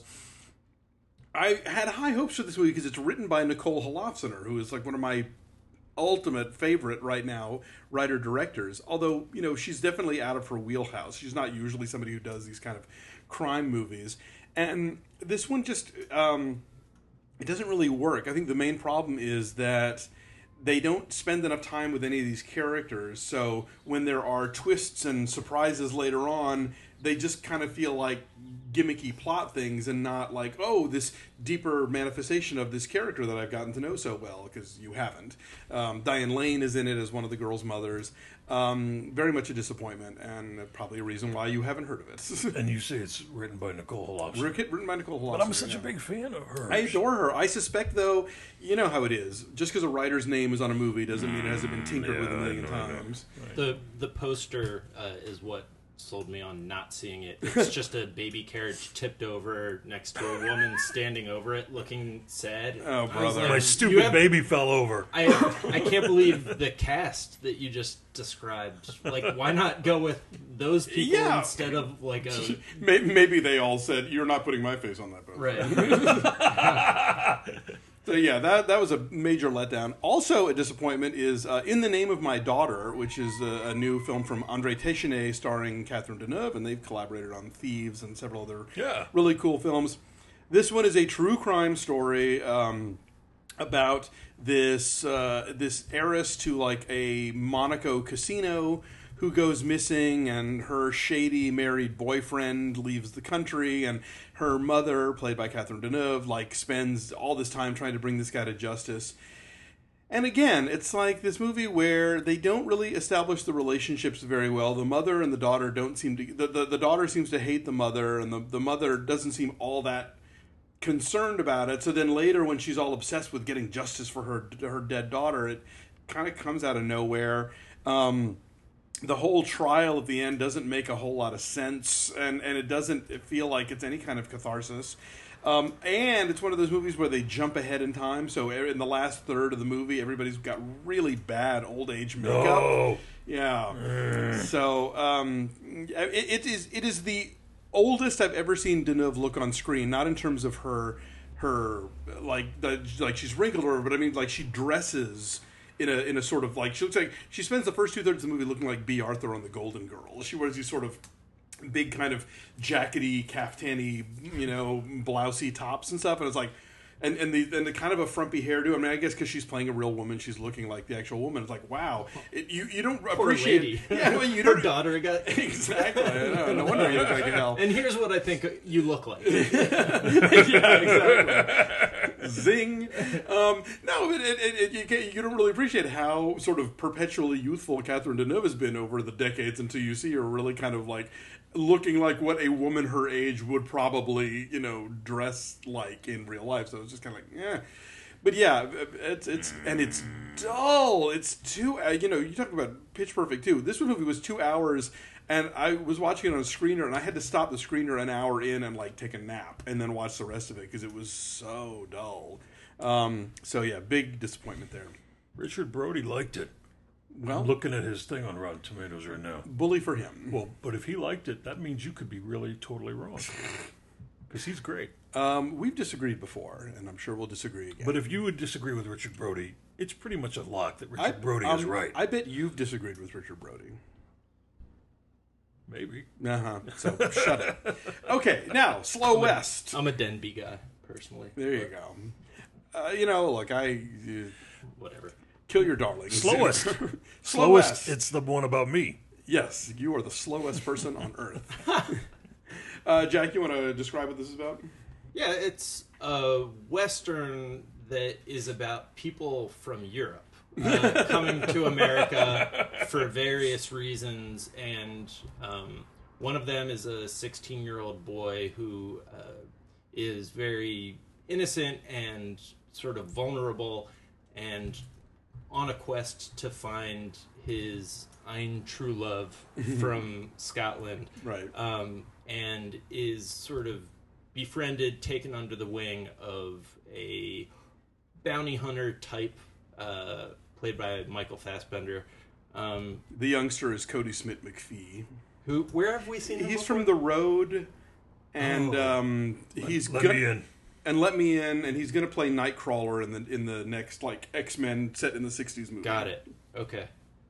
I had high hopes for this movie because it's written by Nicole Holofcener, who is like one of my ultimate favorite right now writer-directors. Although she's definitely out of her wheelhouse. She's not usually somebody who does these kind of crime movies, and this one just it doesn't really work. I think the main problem is that they don't spend enough time with any of these characters, so when there are twists and surprises later on, they just kind of feel like gimmicky plot things and not like, oh, this deeper manifestation of this character that I've gotten to know so well, because you haven't. Diane Lane is in it as one of the girls' mothers. Very much a disappointment, and probably a reason why you haven't heard of it. And you say it's written by Nicole Holofcener. Written by Nicole Holofcener. But I'm such a big fan of her. I adore her. I suspect, though, you know how it is. Just because a writer's name is on a movie doesn't mean it hasn't been tinkered with a million times. The poster is what sold me on not seeing it. It's just a baby carriage tipped over next to a woman standing over it looking sad. Oh, brother. My stupid baby fell over. I can't believe the cast that you just described. Like, why not go with those people instead of like a... Maybe they all said, you're not putting my face on that poster. Right. So yeah, that was a major letdown. Also a disappointment is In the Name of My Daughter, which is a new film from André Téchiné starring Catherine Deneuve, and they've collaborated on Thieves and several other really cool films. This one is a true crime story about this heiress to like a Monaco casino who goes missing, and her shady married boyfriend leaves the country, and her mother, played by Catherine Deneuve, like spends all this time trying to bring this guy to justice. And again, it's like this movie where they don't really establish the relationships very well. The mother and the daughter don't seem to... The daughter seems to hate the mother, and the mother doesn't seem all that concerned about it. So then later, when she's all obsessed with getting justice for her dead daughter, it kind of comes out of nowhere. The whole trial at the end doesn't make a whole lot of sense, and it doesn't feel like it's any kind of catharsis. And it's one of those movies where they jump ahead in time, so in the last third of the movie, everybody's got really bad old age makeup. No. Yeah. So it is the oldest I've ever seen Deneuve look on screen, not in terms of her like she's wrinkled or whatever, but I mean like she dresses in a sort of like, she looks like she spends the first 2/3 of the movie looking like B. Arthur on The Golden Girls. She wears these sort of big kind of jackety, caftany, blousey tops and stuff, and it's like, and the kind of a frumpy hairdo. I mean, I guess because she's playing a real woman, she's looking like the actual woman. It's like, wow, you don't appreciate. Yeah, well, you don't. Her daughter got exactly. I know, no wonder you look like hell. And here's what I think you look like. Yeah, exactly. Zing. No, you don't really appreciate how sort of perpetually youthful Catherine Deneuve has been over the decades until you see her really kind of like looking like what a woman her age would probably, dress like in real life. So it's just kind of like, yeah. But yeah, it's dull. It's too, you talk about Pitch Perfect too. This movie was 2 hours, and I was watching it on a screener, and I had to stop the screener an hour in and like take a nap and then watch the rest of it because it was so dull. So yeah, big disappointment there. Richard Brody liked it. Well, I'm looking at his thing on Rotten Tomatoes right now. Bully for him. Well, but if he liked it, that means you could be really totally wrong. Because he's great. We've disagreed before, and I'm sure we'll disagree again. But if you would disagree with Richard Brody, it's pretty much a lock that Richard Brody is right. I bet you've disagreed with Richard Brody. Maybe. So shut it. Okay, now Slow West. I'm a Denby guy personally. There you go. Look, Whatever. Kill your darlings. Slowest. Slowest. It's the one about me. Yes, you are the slowest person on earth. Jack, you want to describe what this is about? Yeah, it's a Western that is about people from Europe coming to America for various reasons, and one of them is a 16-year-old boy who is very innocent and sort of vulnerable, and on a quest to find his ein true love from Scotland, Right. And is sort of befriended, taken under the wing of a bounty hunter type, played by Michael Fassbender. The youngster is Cody Smith McPhee. Where have we seen him? He's before? from The Road, and he's Let go- me in. and Let Me In, and he's going to play Nightcrawler in the next like X-Men set in the 60s movie. Got it. Okay.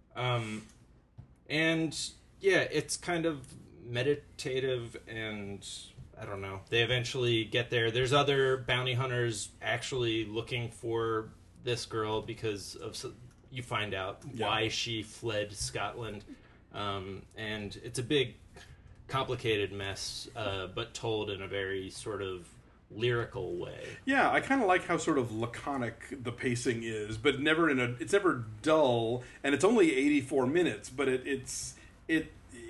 And yeah, it's kind of meditative, and I don't know. They eventually get there. There's other bounty hunters actually looking for this girl because of you find out why she fled Scotland, and it's a big, complicated mess, but told in a very sort of lyrical way. Yeah, I kind of like how sort of laconic the pacing is, but it's never dull, and it's only 84 minutes, but it's and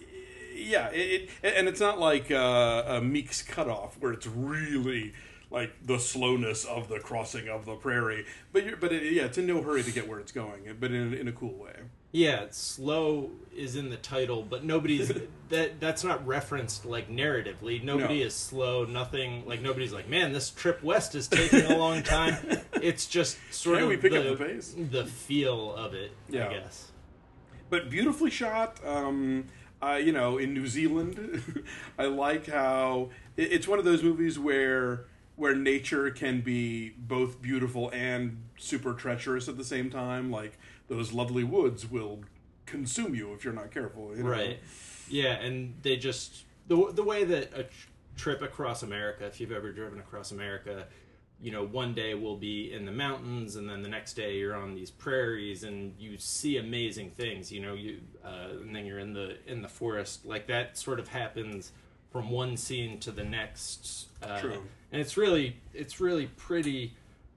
it's not like a Meek's Cutoff where it's really like the slowness of the crossing of the prairie, it's in no hurry to get where it's going, but in a cool way. Yeah, slow is in the title, but nobody's that's not referenced like narratively. Nobody is slow. Nothing like nobody's like, man, this trip west is taking a long time. It's just sort Can of we pick up the pace? The feel of it, Yeah. I guess. But beautifully shot. In New Zealand, I like how it's one of those movies where nature can be both beautiful and super treacherous at the same time. Like those lovely woods will consume you if you're not careful. You know? Right. Yeah, and they just the way that a trip across America, if you've ever driven across America, one day we'll be in the mountains, and then the next day you're on these prairies, and you see amazing things. And then you're in the forest. Like that sort of happens from one scene to the next. True. And it's really pretty.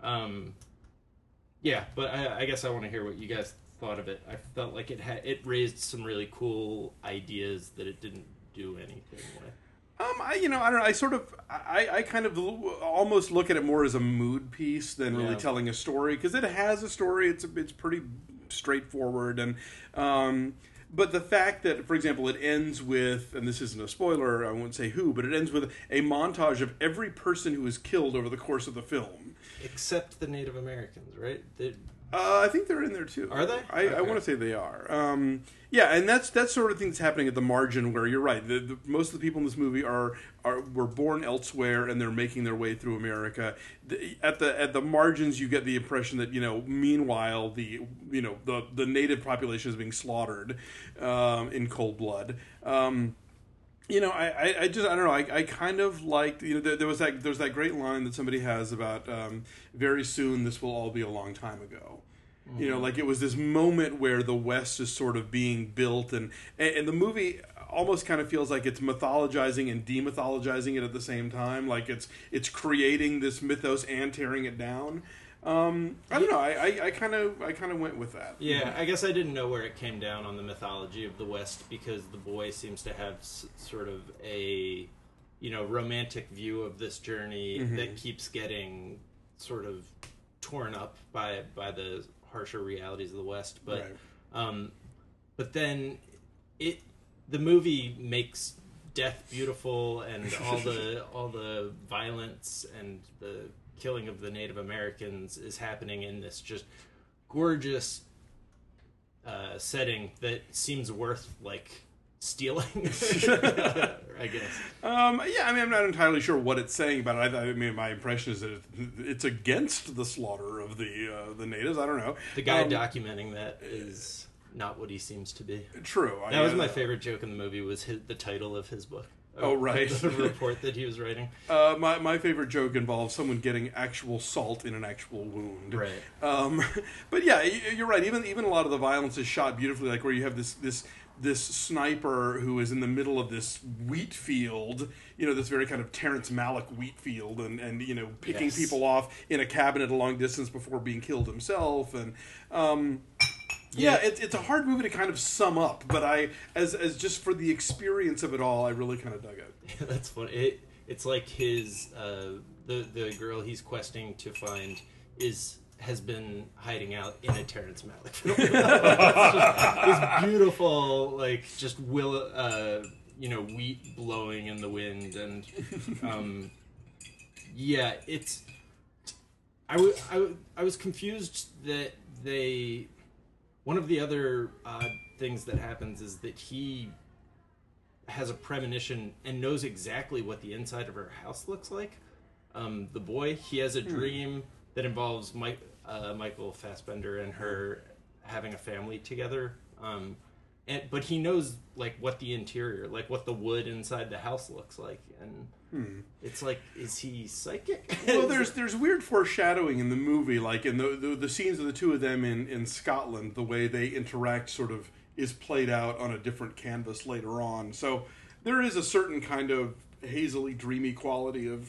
But I guess I want to hear what you guys thought of it. I felt like it raised some really cool ideas that it didn't do anything with. I don't know. I kind of almost look at it more as a mood piece than really telling a story, because it has a story. It's pretty straightforward, and but the fact that, for example, it ends with, and this isn't a spoiler, I won't say who, but it ends with a montage of every person who is killed over the course of the film, except the Native Americans, right? I think they're in there too. Are they? I want to say they are. And that's sort of thing that's happening at the margin, where you're right. Most of the people in this movie were born elsewhere, and they're making their way through America. At the margins, you get the impression that meanwhile the native population is being slaughtered in cold blood. I don't know. I kind of liked, there's that great line that somebody has about very soon this will all be a long time ago. Mm-hmm. Like it was this moment where the West is sort of being built, and the movie almost kind of feels like it's mythologizing and demythologizing it at the same time. Like it's creating this mythos and tearing it down. I don't know. I kind of went with that. Yeah, I guess I didn't know where it came down on the mythology of the West, because the boy seems to have sort of a romantic view of this journey that keeps getting sort of torn up by the harsher realities of the West. But but then the movie makes death beautiful, and all the violence and the killing of the Native Americans is happening in this just gorgeous setting that seems worth like stealing. I guess. I'm not entirely sure what it's saying about it. I mean, my impression is that it's against the slaughter of the natives. I don't know. The guy documenting that is not what he seems to be. True. That was my favorite joke in the movie. Was the title of his book. Oh, right. The report that he was writing. My favorite joke involves someone getting actual salt in an actual wound. Right. But yeah, you're right. Even a lot of the violence is shot beautifully, like where you have this this sniper who is in the middle of this wheat field, this very kind of Terrence Malick wheat field, and picking Yes. people off in a cabin at a long distance before being killed himself, and it's a hard movie to kind of sum up, but as just for the experience of it all, I really kind of dug it. That's funny. It's like his the girl he's questing to find has been hiding out in a Terrence Malick film. It's beautiful, like just wheat blowing in the wind, and it's. I was confused that one of the other odd things that happens is that he has a premonition and knows exactly what the inside of her house looks like. The boy, he has a dream that involves Michael Fassbender and her having a family together. But he knows like what the interior, like what the wood inside the house looks like, and it's like, is he psychic? Well, there's weird foreshadowing in the movie, like in the scenes of the two of them in Scotland, the way they interact sort of is played out on a different canvas later on. So there is a certain kind of hazily dreamy quality of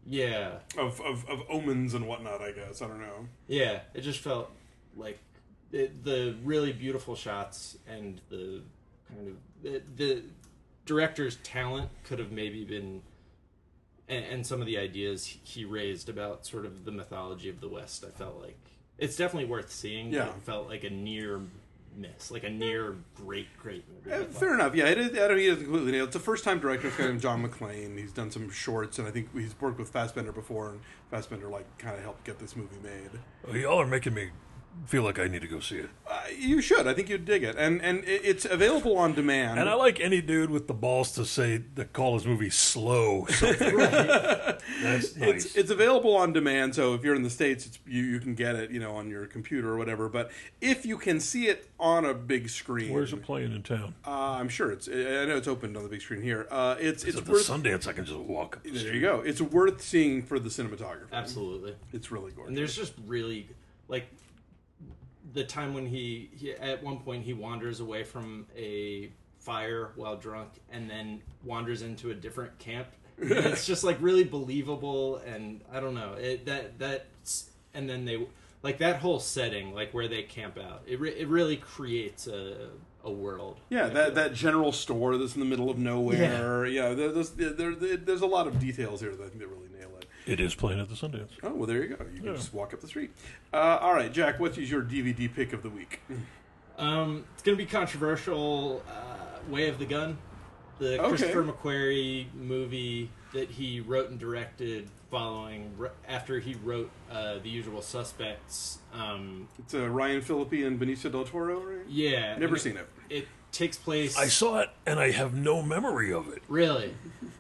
omens and whatnot, I guess. I don't know. Yeah, it just felt like the really beautiful shots and the kind of the director's talent could have maybe been, and some of the ideas he raised about sort of the mythology of the West. I felt like it's definitely worth seeing. Yeah. But it felt like a near miss, like a near great movie. Fair enough. Yeah, he doesn't completely nail it. It's a first-time director. It's got him John McClane. He's done some shorts, and I think he's worked with Fassbender before, and Fassbender kind of helped get this movie made. Well, y'all are making me feel like I need to go see it. You should. I think you'd dig it, and it's available on demand. And I like any dude with the balls to call his movie slow. Something. That's nice. It's available on demand, so if you're in the States, you can get it, on your computer or whatever. But if you can see it on a big screen, Where's it playing in town? I'm sure I know it's opened on the big screen here. It's at the worth Sundance. I can just walk up the There street. you go. It's worth seeing for the cinematography. Absolutely. It's really gorgeous. And there's just really like the time when he at one point he wanders away from a fire while drunk and then wanders into a different camp. And it's just like really believable, and I don't know that's and then they like that whole setting, like where they camp out. It really creates a world. Yeah, that general store that's in the middle of nowhere. Yeah, there's a lot of details here that I think they really nail it. It is playing at the Sundance. Oh, well, there you go. You can just walk up the street. All right, Jack, what is your DVD pick of the week? It's going to be controversial. Way of the Gun, the Christopher McQuarrie movie that he wrote and directed after he wrote The Usual Suspects. It's Ryan Phillippe and Benicio del Toro, right? Yeah. Never seen it. It takes place... I saw it, and I have no memory of it. Really?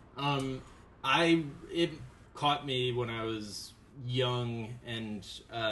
It caught me when I was young, and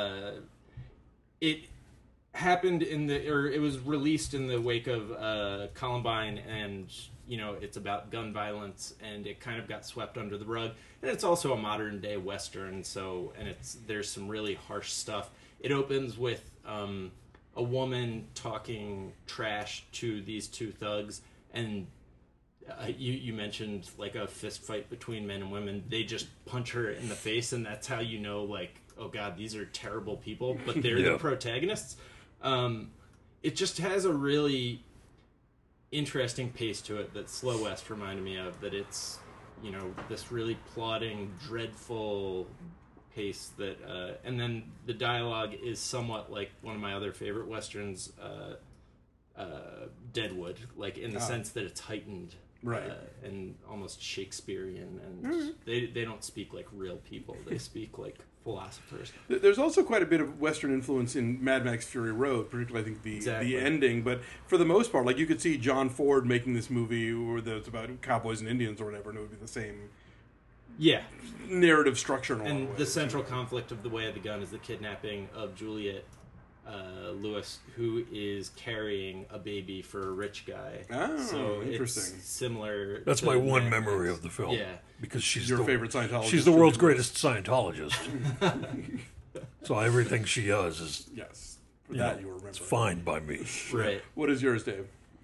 it happened it was released in the wake of Columbine, and it's about gun violence, and it kind of got swept under the rug. And it's also a modern day Western, there's some really harsh stuff. It opens with a woman talking trash to these two thugs, and you mentioned like a fist fight between men and women. They just punch her in the face, and that's how like, oh god, these are terrible people, but they're the protagonists. It just has a really interesting pace to it that Slow West reminded me of, that it's this really plodding, dreadful pace that and then the dialogue is somewhat like one of my other favorite westerns, Deadwood, like in the sense that it's heightened, right, and almost Shakespearean, and they don't speak like real people, they speak like philosophers. There's also quite a bit of Western influence in Mad Max Fury Road, particularly I think the ending, but for the most part, like you could see John Ford making this movie where it's about cowboys and Indians or whatever, and it would be the same narrative structure in a lot of ways. And the central conflict of The Way of the Gun is the kidnapping of Juliet Lewis, who is carrying a baby for a rich guy. Oh, so interesting. It's similar. That's my one memory of the film. Yeah, because she's your favorite Scientologist. She's the world's greatest Scientologist. So everything she does is that you remember. It's fine by me. Right. What is yours, Dave?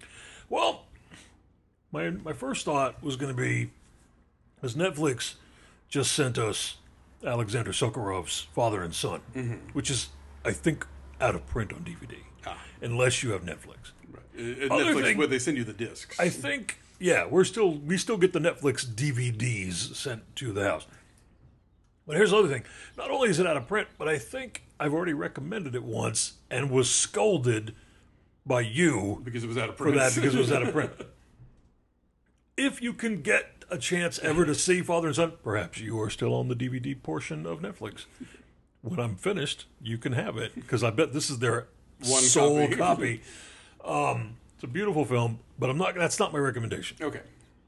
Well, my first thought was going to be, as Netflix just sent us Alexander Sokolov's Father and Son, which is, I think, out of print on DVD, unless you have Netflix. Right. Other Netflix, thing- where they send you the discs. I think, yeah, we still get the Netflix DVDs sent to the house. But here's the other thing. Not only is it out of print, but I think I've already recommended it once and was scolded by you because it was out of for print. that because it was out of print. If you can get a chance ever to see Father and Son, perhaps you are still on the DVD portion of Netflix. When I'm finished, you can have it because I bet this is their One sole copy. copy. It's a beautiful film, but I'm not. That's not my recommendation. Okay.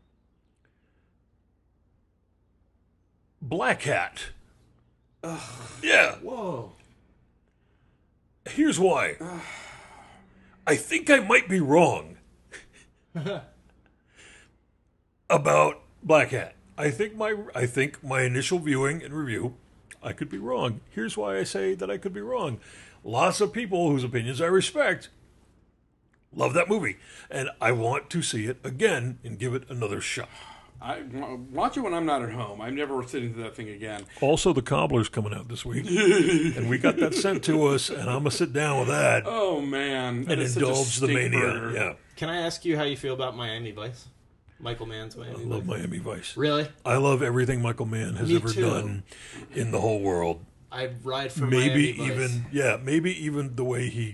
Black Hat. Yeah. Whoa. Here's why. I think I might be wrong about Black Hat. I think my initial viewing and review, I could be wrong. Here's why I say that I could be wrong. Lots of people whose opinions I respect love that movie, and I want to see it again and give it another shot. I watch it when I'm not at home. I'm never sitting through that thing again. Also, The Cobbler's coming out this week, and we got that sent to us, and I'm gonna sit down with that Oh man, that and is such a indulge the stink mania. burger. Yeah, Can I ask you how you feel about Miami Vice? Michael Mann's I Miami love Vice. Miami Vice. Really? I love everything Michael Mann has Me ever too. done in the whole world. I ride for Maybe Miami Vice. maybe even the way he,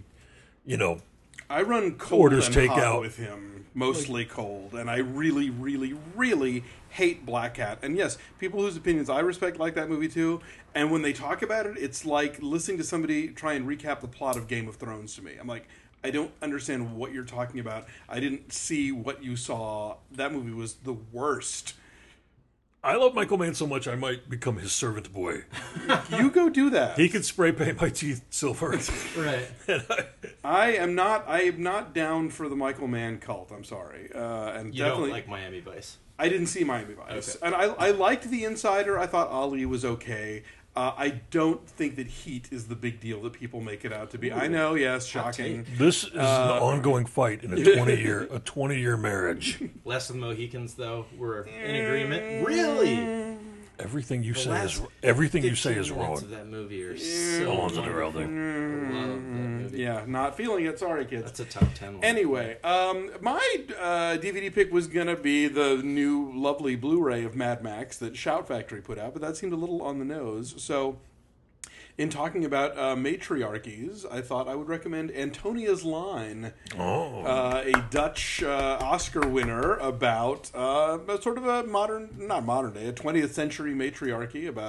I run cold Orders and takeout. hot with him, mostly cold, and I really, really, really hate Black Hat. And yes, people whose opinions I respect like that movie too. And when they talk about it, it's like listening to somebody try and recap the plot of Game of Thrones to me. I'm like, I don't understand what you're talking about. I didn't see what you saw. That movie was the worst. I love Michael Mann so much I might become his servant boy. You go do that. He can spray paint my teeth silver. Right. I am not down for the Michael Mann cult. I'm sorry. And You definitely, don't like Miami Vice. I didn't see Miami Vice, Okay. and I liked The Insider. I thought Ali was okay. I don't think that Heat is the big deal that people make it out to be. I know, yes, shocking. This is an ongoing fight in a 20-year marriage. Less of the Mohicans, though, were in agreement. Really? Everything you say last is 15 minutes wrong. of that movie are so Alonzo wonderful. Duralde. I love that movie. Yeah, not feeling it. Sorry, kids. That's a top 10 one. Anyway, my DVD pick was going to be the new lovely Blu-ray of Mad Max that Shout Factory put out, but that seemed a little on the nose. So, in talking about matriarchies, I thought I would recommend Antonia's Line, a Dutch Oscar winner about sort of a not modern day, a 20th century matriarchy about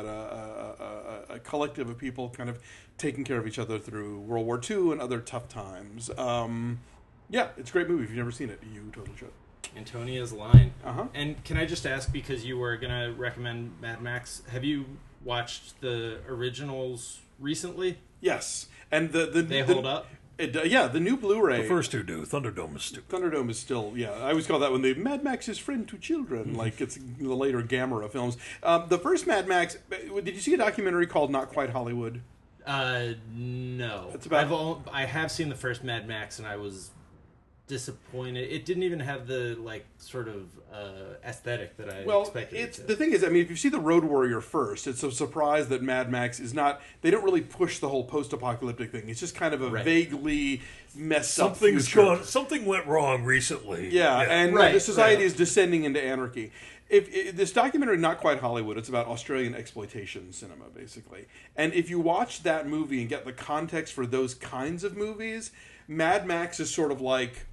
a collective of people kind of taking care of each other through World War II and other tough times. Yeah, it's a great movie. If you've never seen it, you totally should. Antonia's Line. Uh-huh. And can I just ask, because you were going to recommend Mad Max, have you watched the originals recently? Yes, and They hold up? Yeah, the new Blu-ray. The first two do. Thunderdome is stupid. Thunderdome is still, yeah. I always call that one the Mad Max's friend to children, like it's the later Gamera films. The first Mad Max. Did you see a documentary called Not Quite Hollywood? No. It's about- I have seen the first Mad Max, and I was disappointed. It didn't even have the sort of aesthetic that I expected. It's it to. the thing is, I mean, if you see the Road Warrior first, it's a surprise that Mad Max is not. They don't really push the whole post-apocalyptic thing. It's just kind of a Right. vaguely messed up Something's future. gone. Something went wrong recently. Yeah, and Right, the society right. is descending into anarchy. If this documentary, Not Quite Hollywood, it's about Australian exploitation cinema, basically. And if you watch that movie and get the context for those kinds of movies, Mad Max is sort of like...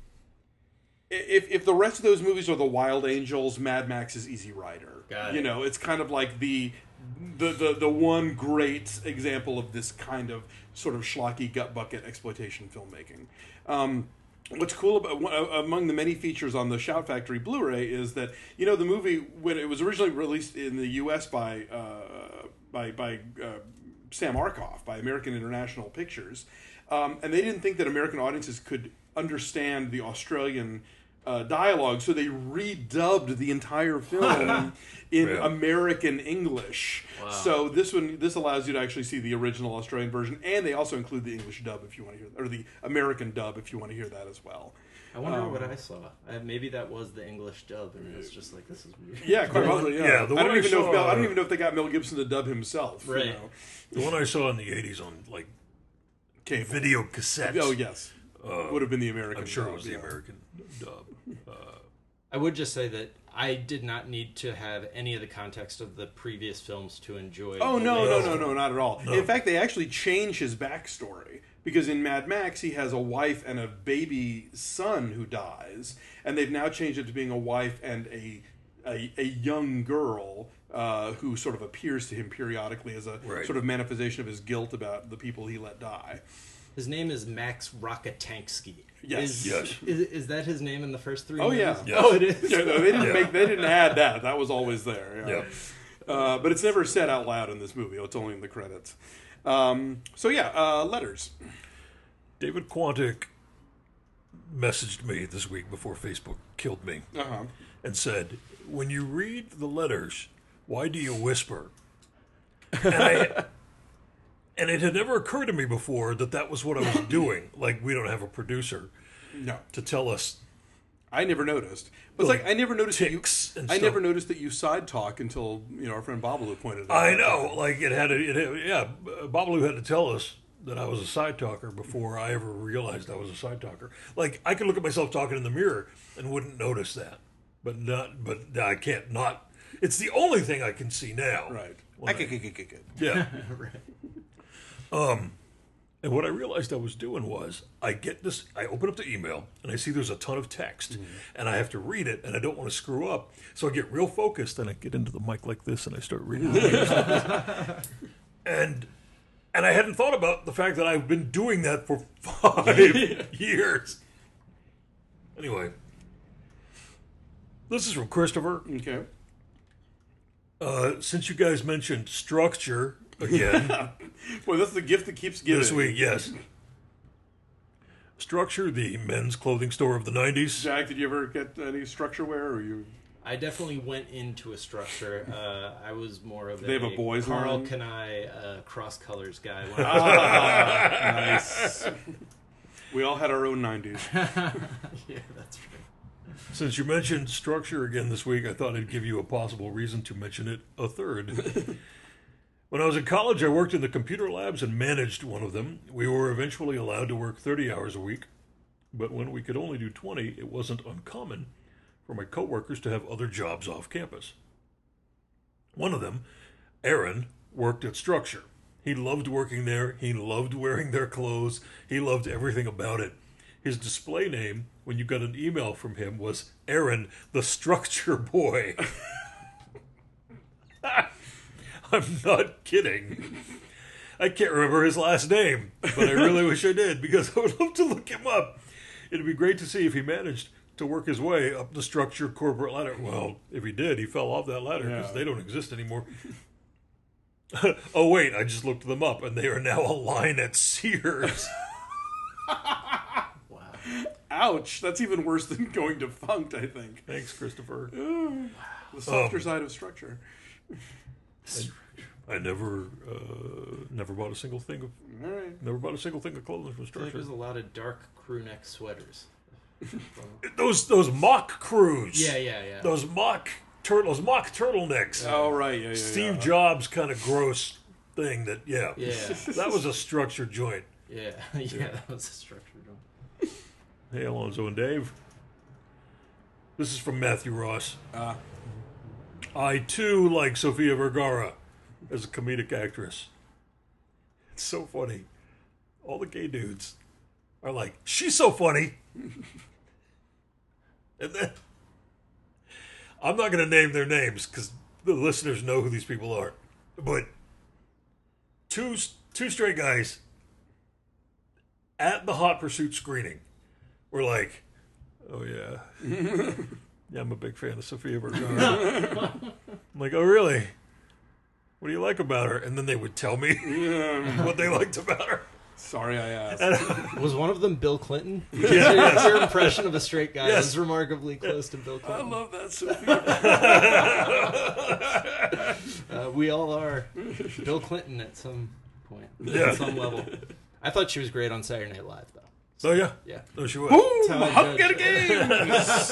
If the rest of those movies are the Wild Angels, Mad Max is Easy Rider. Got it. You know, it's kind of like the one great example of this kind of sort of schlocky gut bucket exploitation filmmaking. What's cool about among the many features on the Shout Factory Blu-ray is that, you know, the movie, when it was originally released in the U.S. by Sam Arkoff, by American International Pictures, and they didn't think that American audiences could understand the Australian dialogue, so they redubbed the entire film in Yeah. American English. Wow. So this allows you to actually see the original Australian version, and they also include the English dub if you want to hear, or the American dub if you want to hear that as well. I wonder what I saw. Maybe that was the English dub, and it's just like, this is weird. Yeah, quite possibly. Yeah, the I one don't I even know. saw- I don't even know if they got Mel Gibson to dub himself. Right. You know. The one I saw in the 80s on, like, Cable. video cassettes. Oh yes, would have been the American. I'm sure it dub, was the yeah. American dub. I would just say that I did not need to have any of the context of the previous films to enjoy. Oh the no, latest not at all. No. In fact, they actually change his backstory because in Mad Max he has a wife and a baby son who dies, and they've now changed it to being a wife and a young girl who sort of appears to him periodically as a Right. sort of manifestation of his guilt about the people he let die. His name is Max Rockatansky. Yes. Yes. Is that his name in the first three? Oh, movies? yeah. Yes. Oh, it is. Yeah, no, they didn't add that. That was always there. Yeah. But it's never said out loud in this movie. It's only in the credits. Letters. David Quantick messaged me this week before Facebook killed me Uh-huh. and said, when you read the letters, why do you whisper? And it had never occurred to me before that was what I was doing. Like, we don't have a producer No. to tell us I never noticed. But it's like I never noticed ticks that and I stuff. never noticed that you side talk until our friend Babalu pointed it out. I know, like Babalu had to tell us that I was a side talker before I ever realized I was a side talker. Like, I could look at myself talking in the mirror and wouldn't notice that, but I can't not. It's the only thing I can see now. Right. When Yeah. And what I realized I was doing was I open up the email and I see there's a ton of text and I have to read it and I don't want to screw up. So I get real focused and I get into the mic like this and I start reading. and I hadn't thought about the fact that I've been doing that for 5 years. Anyway, this is from Christopher. Okay. Since you guys mentioned structure again, Well, that's the gift that keeps giving. this week, yes. Structure, the men's clothing store of the 90s. Jack, did you ever get any structure wear, or you? I definitely went into a structure. I was more of They have a boys' Carl line? Kanai cross colors guy. Nice. We all had our own 90s. Yeah, that's right. Since you mentioned structure again this week, I thought I'd give you a possible reason to mention it a third. When I was in college, I worked in the computer labs and managed one of them. We were eventually allowed to work 30 hours a week, but when we could only do 20, it wasn't uncommon for my coworkers to have other jobs off campus. One of them, Aaron, worked at Structure. He loved working there. He loved wearing their clothes. He loved everything about it. His display name, when you got an email from him, was Aaron, the Structure Boy. I'm not kidding. I can't remember his last name, but I really wish I did, because I would love to look him up. It'd be great to see if he managed to work his way up the Structure corporate ladder. Well, if he did, he fell off that ladder because Yeah. they don't exist anymore. Oh, wait, I just looked them up, and they are now a line at Sears. Wow. Ouch! That's even worse than going defunct, I think. Thanks, Christopher. The softer side of structure. I never bought a single thing of All right. clothing from I feel like Structure. there's a lot of dark crew neck sweaters. Those mock crews. Yeah. Those mock turtlenecks. Oh, right. Yeah. Steve Jobs kind of gross thing that Yeah. that was a Structure joint. Yeah, that was a structure. Hey, Alonzo and Dave. This is from Matthew Ross. I too like Sofia Vergara as a comedic actress. It's so funny. All the gay dudes are like, she's so funny. And then I'm not going to name their names because the listeners know who these people are. But two straight guys at the Hot Pursuit screening were like, oh yeah. Yeah, I'm a big fan of Sofia Vergara. I'm like, oh really? What do you like about her? And then they would tell me what they liked about her. Sorry, I asked. Was one of them Bill Clinton? Yeah. Your impression of a straight guy Yes. is remarkably close to Bill I Clinton. love that, Sophia. We all are Bill Clinton at some point, Yeah. at some level. I thought she was great on Saturday Night Live, though. Oh, yeah. Yeah. Oh, she was. Boom! how I Hunger judge Games!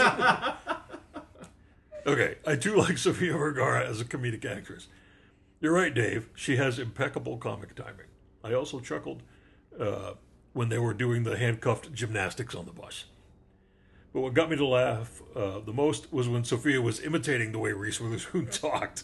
Okay, I do like Sofia Vergara as a comedic actress. You're right, Dave. She has impeccable comic timing. I also chuckled when they were doing the handcuffed gymnastics on the bus. But what got me to laugh the most was when Sophia was imitating the way Reese Witherspoon talked.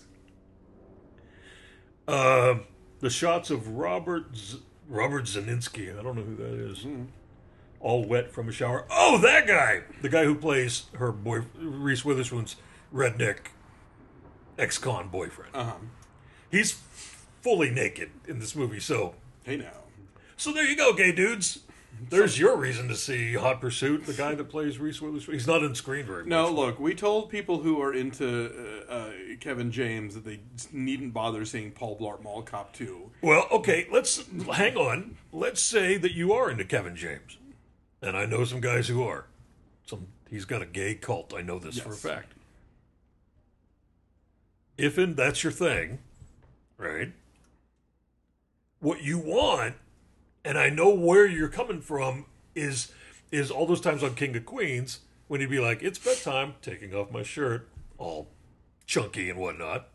The shots of Robert Zielinski, I don't know who that is, all wet from a shower. Oh, that guy! The guy who plays her Reese Witherspoon's redneck ex-con boyfriend. He's fully naked in this movie, so Hey now. there you go, gay dudes. There's your reason to see Hot Pursuit, the guy that plays Reese Witherspoon. He's not on screen very much. No, look, we told people who are into Kevin James that they needn't bother seeing Paul Blart Mall Cop 2. Well, okay, let's hang on. Let's say that you are into Kevin James. And I know some guys who are. He's got a gay cult. I know this for a Yes. fact. If that's your thing, right? What you want, and I know where you're coming from, is all those times on King of Queens when he'd be like, "It's bedtime," taking off my shirt, all chunky and whatnot.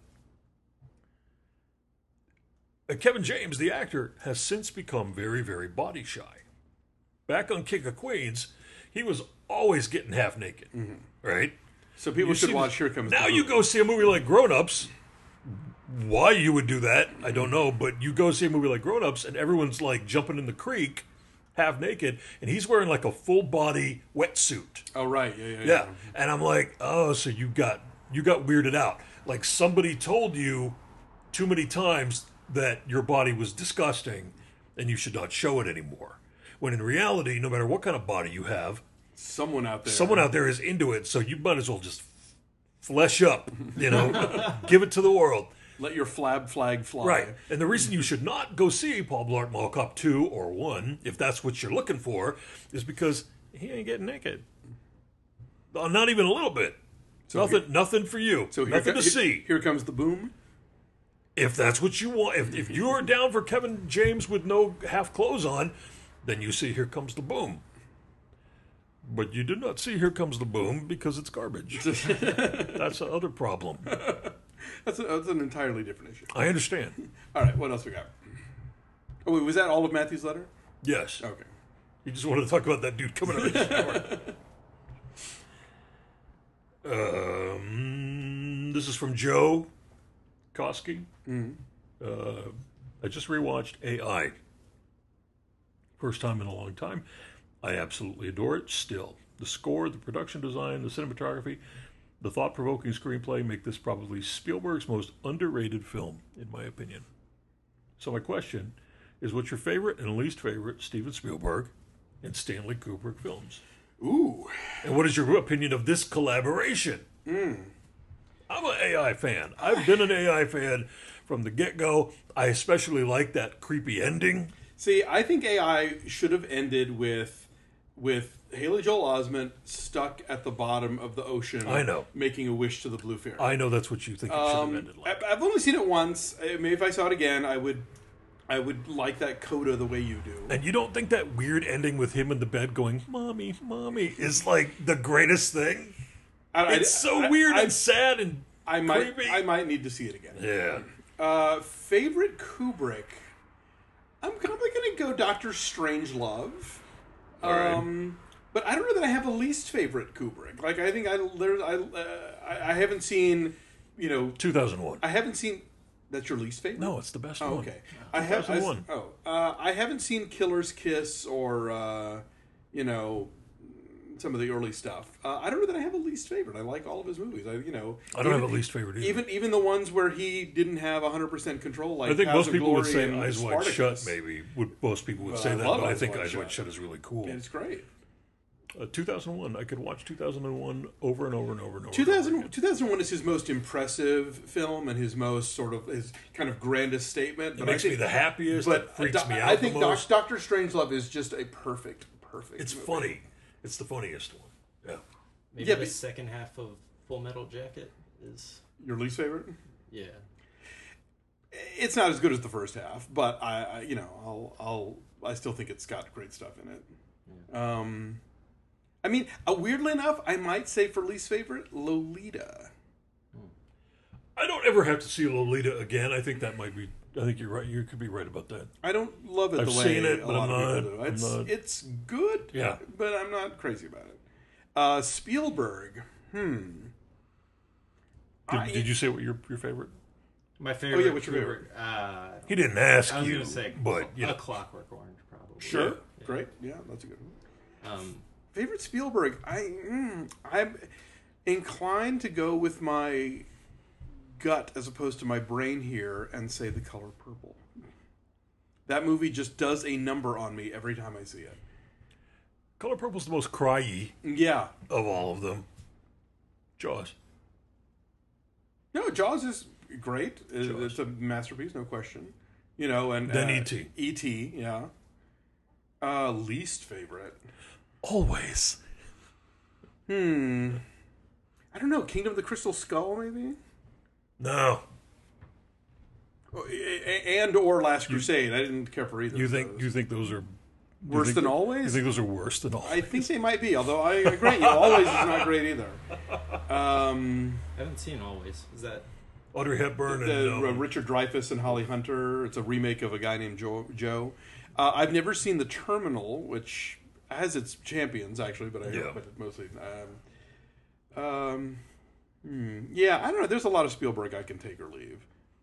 Kevin James, the actor, has since become very, very body shy. Back on King of Queens, he was always getting half naked, right? So people You should see watch this- Here Comes Now the you Movie. go see a movie like Grown Ups. Why you would do that, I don't know, but you go see a movie like Grown Ups and everyone's like jumping in the creek half naked and he's wearing like a full body wetsuit. Oh, right. Yeah. Yeah. And I'm like, oh, so you got weirded out. Like somebody told you too many times that your body was disgusting and you should not show it anymore. When in reality, no matter what kind of body you have, Someone out there is into it, so you might as well just flesh up, give it to the world. Let your flab flag fly. Right. And the reason you should not go see Paul Blart Mall Cop 2 or 1, if that's what you're looking for, is because he ain't getting naked. Not even a little bit. Nothing for you. So nothing to see. Here comes the boom. If that's what you want, if you're down for Kevin James with no half clothes on, then you see Here Comes the Boom. But you do not see Here Comes the Boom because it's garbage. That's the other problem. That's an entirely different issue. I understand. All right, what else we got? Oh, wait, was that all of Matthew's letter? Yes. Okay. You just wanted to talk about that dude coming out of the shower. This is from Joe Koski. I just rewatched AI. First time in a long time. I absolutely adore it still. The score, the production design, the cinematography, the thought-provoking screenplay make this probably Spielberg's most underrated film, in my opinion. So my question is, what's your favorite and least favorite Steven Spielberg and Stanley Kubrick films? Ooh. And what is your opinion of this collaboration? I'm an AI fan. I've been an AI fan from the get-go. I especially like that creepy ending. See, I think AI should have ended with Haley Joel Osment stuck at the bottom of the ocean. I know. Making a wish to the blue fairy. I know that's what you think it should have ended like. I've only seen it once. Maybe if I saw it again, I would like that coda the way you do. And you don't think that weird ending with him in the bed going, "Mommy, Mommy," is like the greatest thing? It's so weird and sad and creepy. I might need to see it again. Yeah. Favorite Kubrick? I'm probably going to go Dr. Strangelove. Right. But I don't know that I have a least favorite Kubrick. Like, I think I haven't seen, 2001. I haven't seen. That's your least favorite? No, it's the best one. Okay. 2001. I haven't seen Killer's Kiss or some of the early stuff. I don't know that I have a least favorite. I like all of his movies. I don't have a least favorite either. Even the ones where he didn't have 100% control. Like I think House most of people would Glory say and Eyes Wide Spartacus. Shut, maybe. Most people would Well, say I that, love but I Eyes think Wide Eyes Wide Shut. Shut is really cool. It's great. 2001. I could watch 2001 over and over and over and over. 2001 is his most impressive film and his most sort of his kind of grandest statement. It makes me the happiest. But It freaks me out I think the most. Doctor Strangelove is just a perfect. It's movie. funny. It's the funniest one. Yeah. Maybe Yeah, the but- second half of Full Metal Jacket is Your least favorite? yeah. It's not as good as the first half, but I still think it's got great stuff in it. Yeah. I mean, weirdly enough, I might say for least favorite, Lolita. I don't ever have to see Lolita again. I think that might be. I think you're right. You could be right about that. I don't love it I've the way seen it, a but lot I'm of people not- do. I'm not- It's good, Yeah. but I'm not crazy about it. Spielberg. Did you say what your favorite? My favorite. what's your favorite? He didn't ask I was you, gonna say, but you A know, Clockwork Orange, probably. Sure, Yeah. great, yeah, that's a good one. Um, Favorite Spielberg? I'm inclined to go with my gut as opposed to my brain here and say The Color Purple. That movie just does a number on me every time I see it. Color Purple's the most cryy Yeah. of all of them. Jaws. No, Jaws is great. Jaws. It's a masterpiece, no question. You know, and Then E.T.. E.T., yeah. Least favorite. Always. I don't know. Kingdom of the Crystal Skull, maybe? No. And or Last Crusade. I didn't care for either. You of think those. you think those are Worse think than You Always? think those are worse than always? I think they might be, although I agree. Always is not great either. I haven't seen Always. Is that Audrey Hepburn The and Richard Dreyfuss and Holly Hunter. It's a remake of A Guy Named Joe. I've never seen The Terminal, which has its champions actually, but mostly. Yeah, I don't know. There's a lot of Spielberg I can take or leave.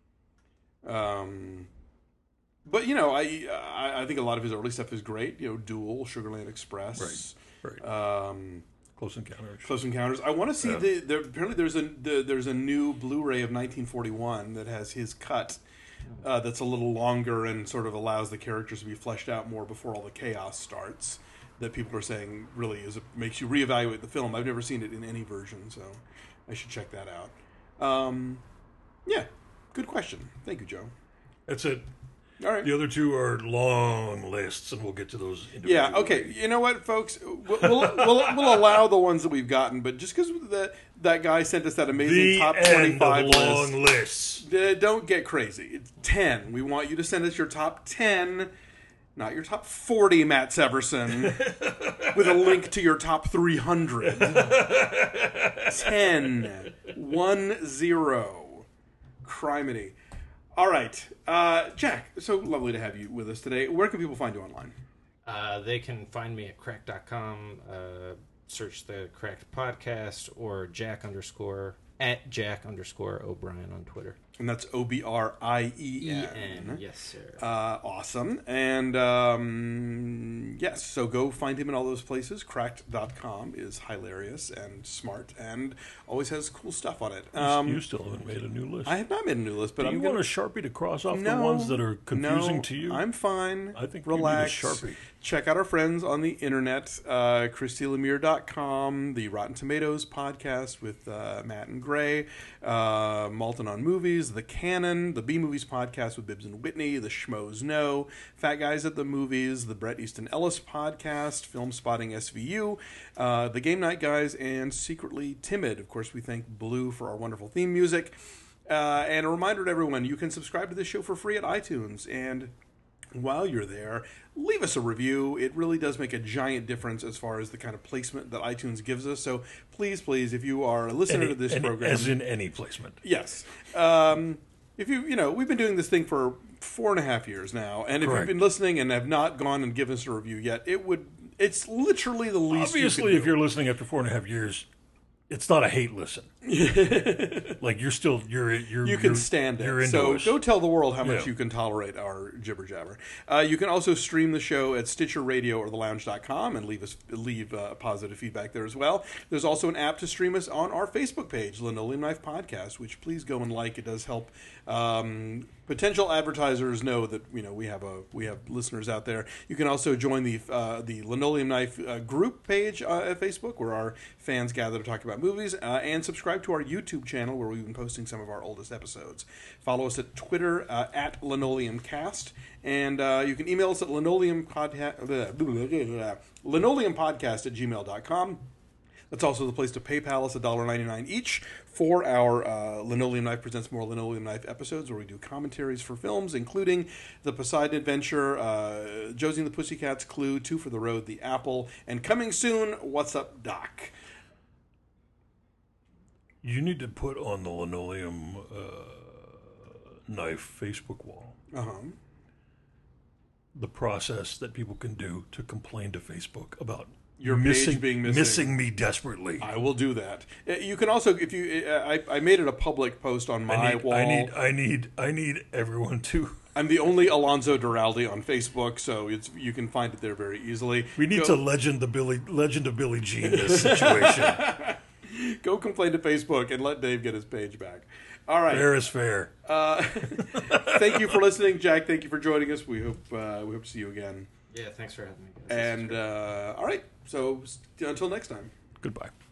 But you know, I think a lot of his early stuff is great. You know, Duel, Sugarland Express, right. Close Encounters. Close Encounters. I want to see apparently there's a new Blu-ray of 1941 that has his cut. That's a little longer and sort of allows the characters to be fleshed out more before all the chaos starts. That people are saying really makes you reevaluate the film. I've never seen it in any version, so I should check that out. Yeah, good question. Thank you, Joe. That's it. All right. The other two are long lists, and we'll get to those. Yeah. Okay. You know what, folks? We'll allow the ones that we've gotten, but just because that guy sent us that amazing The top end 25 of long lists. don't get crazy. It's 10. We want you to send us your top 10, not your top 40, Matt Severson, with a link to your top 300. 10. 1-0. Criminy. All right. Jack, so lovely to have you with us today. Where can people find you online? they can find me at cracked.com, search the Cracked Podcast, or Jack _O'Brien on Twitter. And that's OBRIEN. Yes, sir. Awesome. And yes, so go find him in all those places. Cracked.com is hilarious and smart and always has cool stuff on it. You still haven't made a new list. I have not made a new list, but Do you I'm want going a Sharpie to cross off the ones that are confusing to you? I'm fine. I think relax. you need a Sharpie. Check out our friends on the internet, ChristyLemire.com, the Rotten Tomatoes podcast with Matt and Gray, Malton on Movies, The Canon, the B-Movies podcast with Bibbs and Whitney, The Schmoes Know, Fat Guys at the Movies, the Bret Easton Ellis podcast, Film Spotting SVU, The Game Night Guys, and Secretly Timid. Of course, we thank Blue for our wonderful theme music. And a reminder to everyone, you can subscribe to this show for free at iTunes. And while you're there, leave us a review. It really does make a giant difference as far as the kind of placement that iTunes gives us. So please, if you are a listener to this program, as in any placement, yes. If we've been doing this thing for 4.5 years now, and if Correct. you've been listening and have not gone and given us a review yet, it's literally the least. obviously, if you're listening after 4.5 years, it's not a hate listen. Like you're you can stand it. You're into So us. go tell the world how much Yeah. you can tolerate our jibber jabber. You can also stream the show at Stitcher Radio or thelounge.com and leave positive feedback there as well. There's also an app to stream us on our Facebook page, Linoleum Knife Podcast, which please go and like. It does help potential advertisers know that we have listeners out there. You can also join the Linoleum Knife group page at Facebook, where our fans gather to talk about movies, and subscribe to our YouTube channel, where we've been posting some of our oldest episodes. Follow us at Twitter at LinoleumCast, and you can email us at linoleumpodcast@gmail.com. That's also the place to PayPal us $1.99 each for our Linoleum Knife Presents More Linoleum Knife episodes, where we do commentaries for films, including The Poseidon Adventure, Josie and the Pussycats, Clue, Two for the Road, The Apple, and coming soon, What's Up, Doc? You need to put on the Linoleum Knife Facebook wall the process that people can do to complain to Facebook about your page being missing me desperately. I will do that. You can also, if you, I made it a public post on my wall. I need everyone to. I'm the only Alonzo Duralde on Facebook, so you can find it there very easily. We need to legend of Billie Jean this situation. Go complain to Facebook and let Dave get his page back. All right. Fair is fair. Thank you for listening, Jack. Thank you for joining us. We hope to see you again. Yeah, thanks for having me, guys. And all right. So until next time. Goodbye.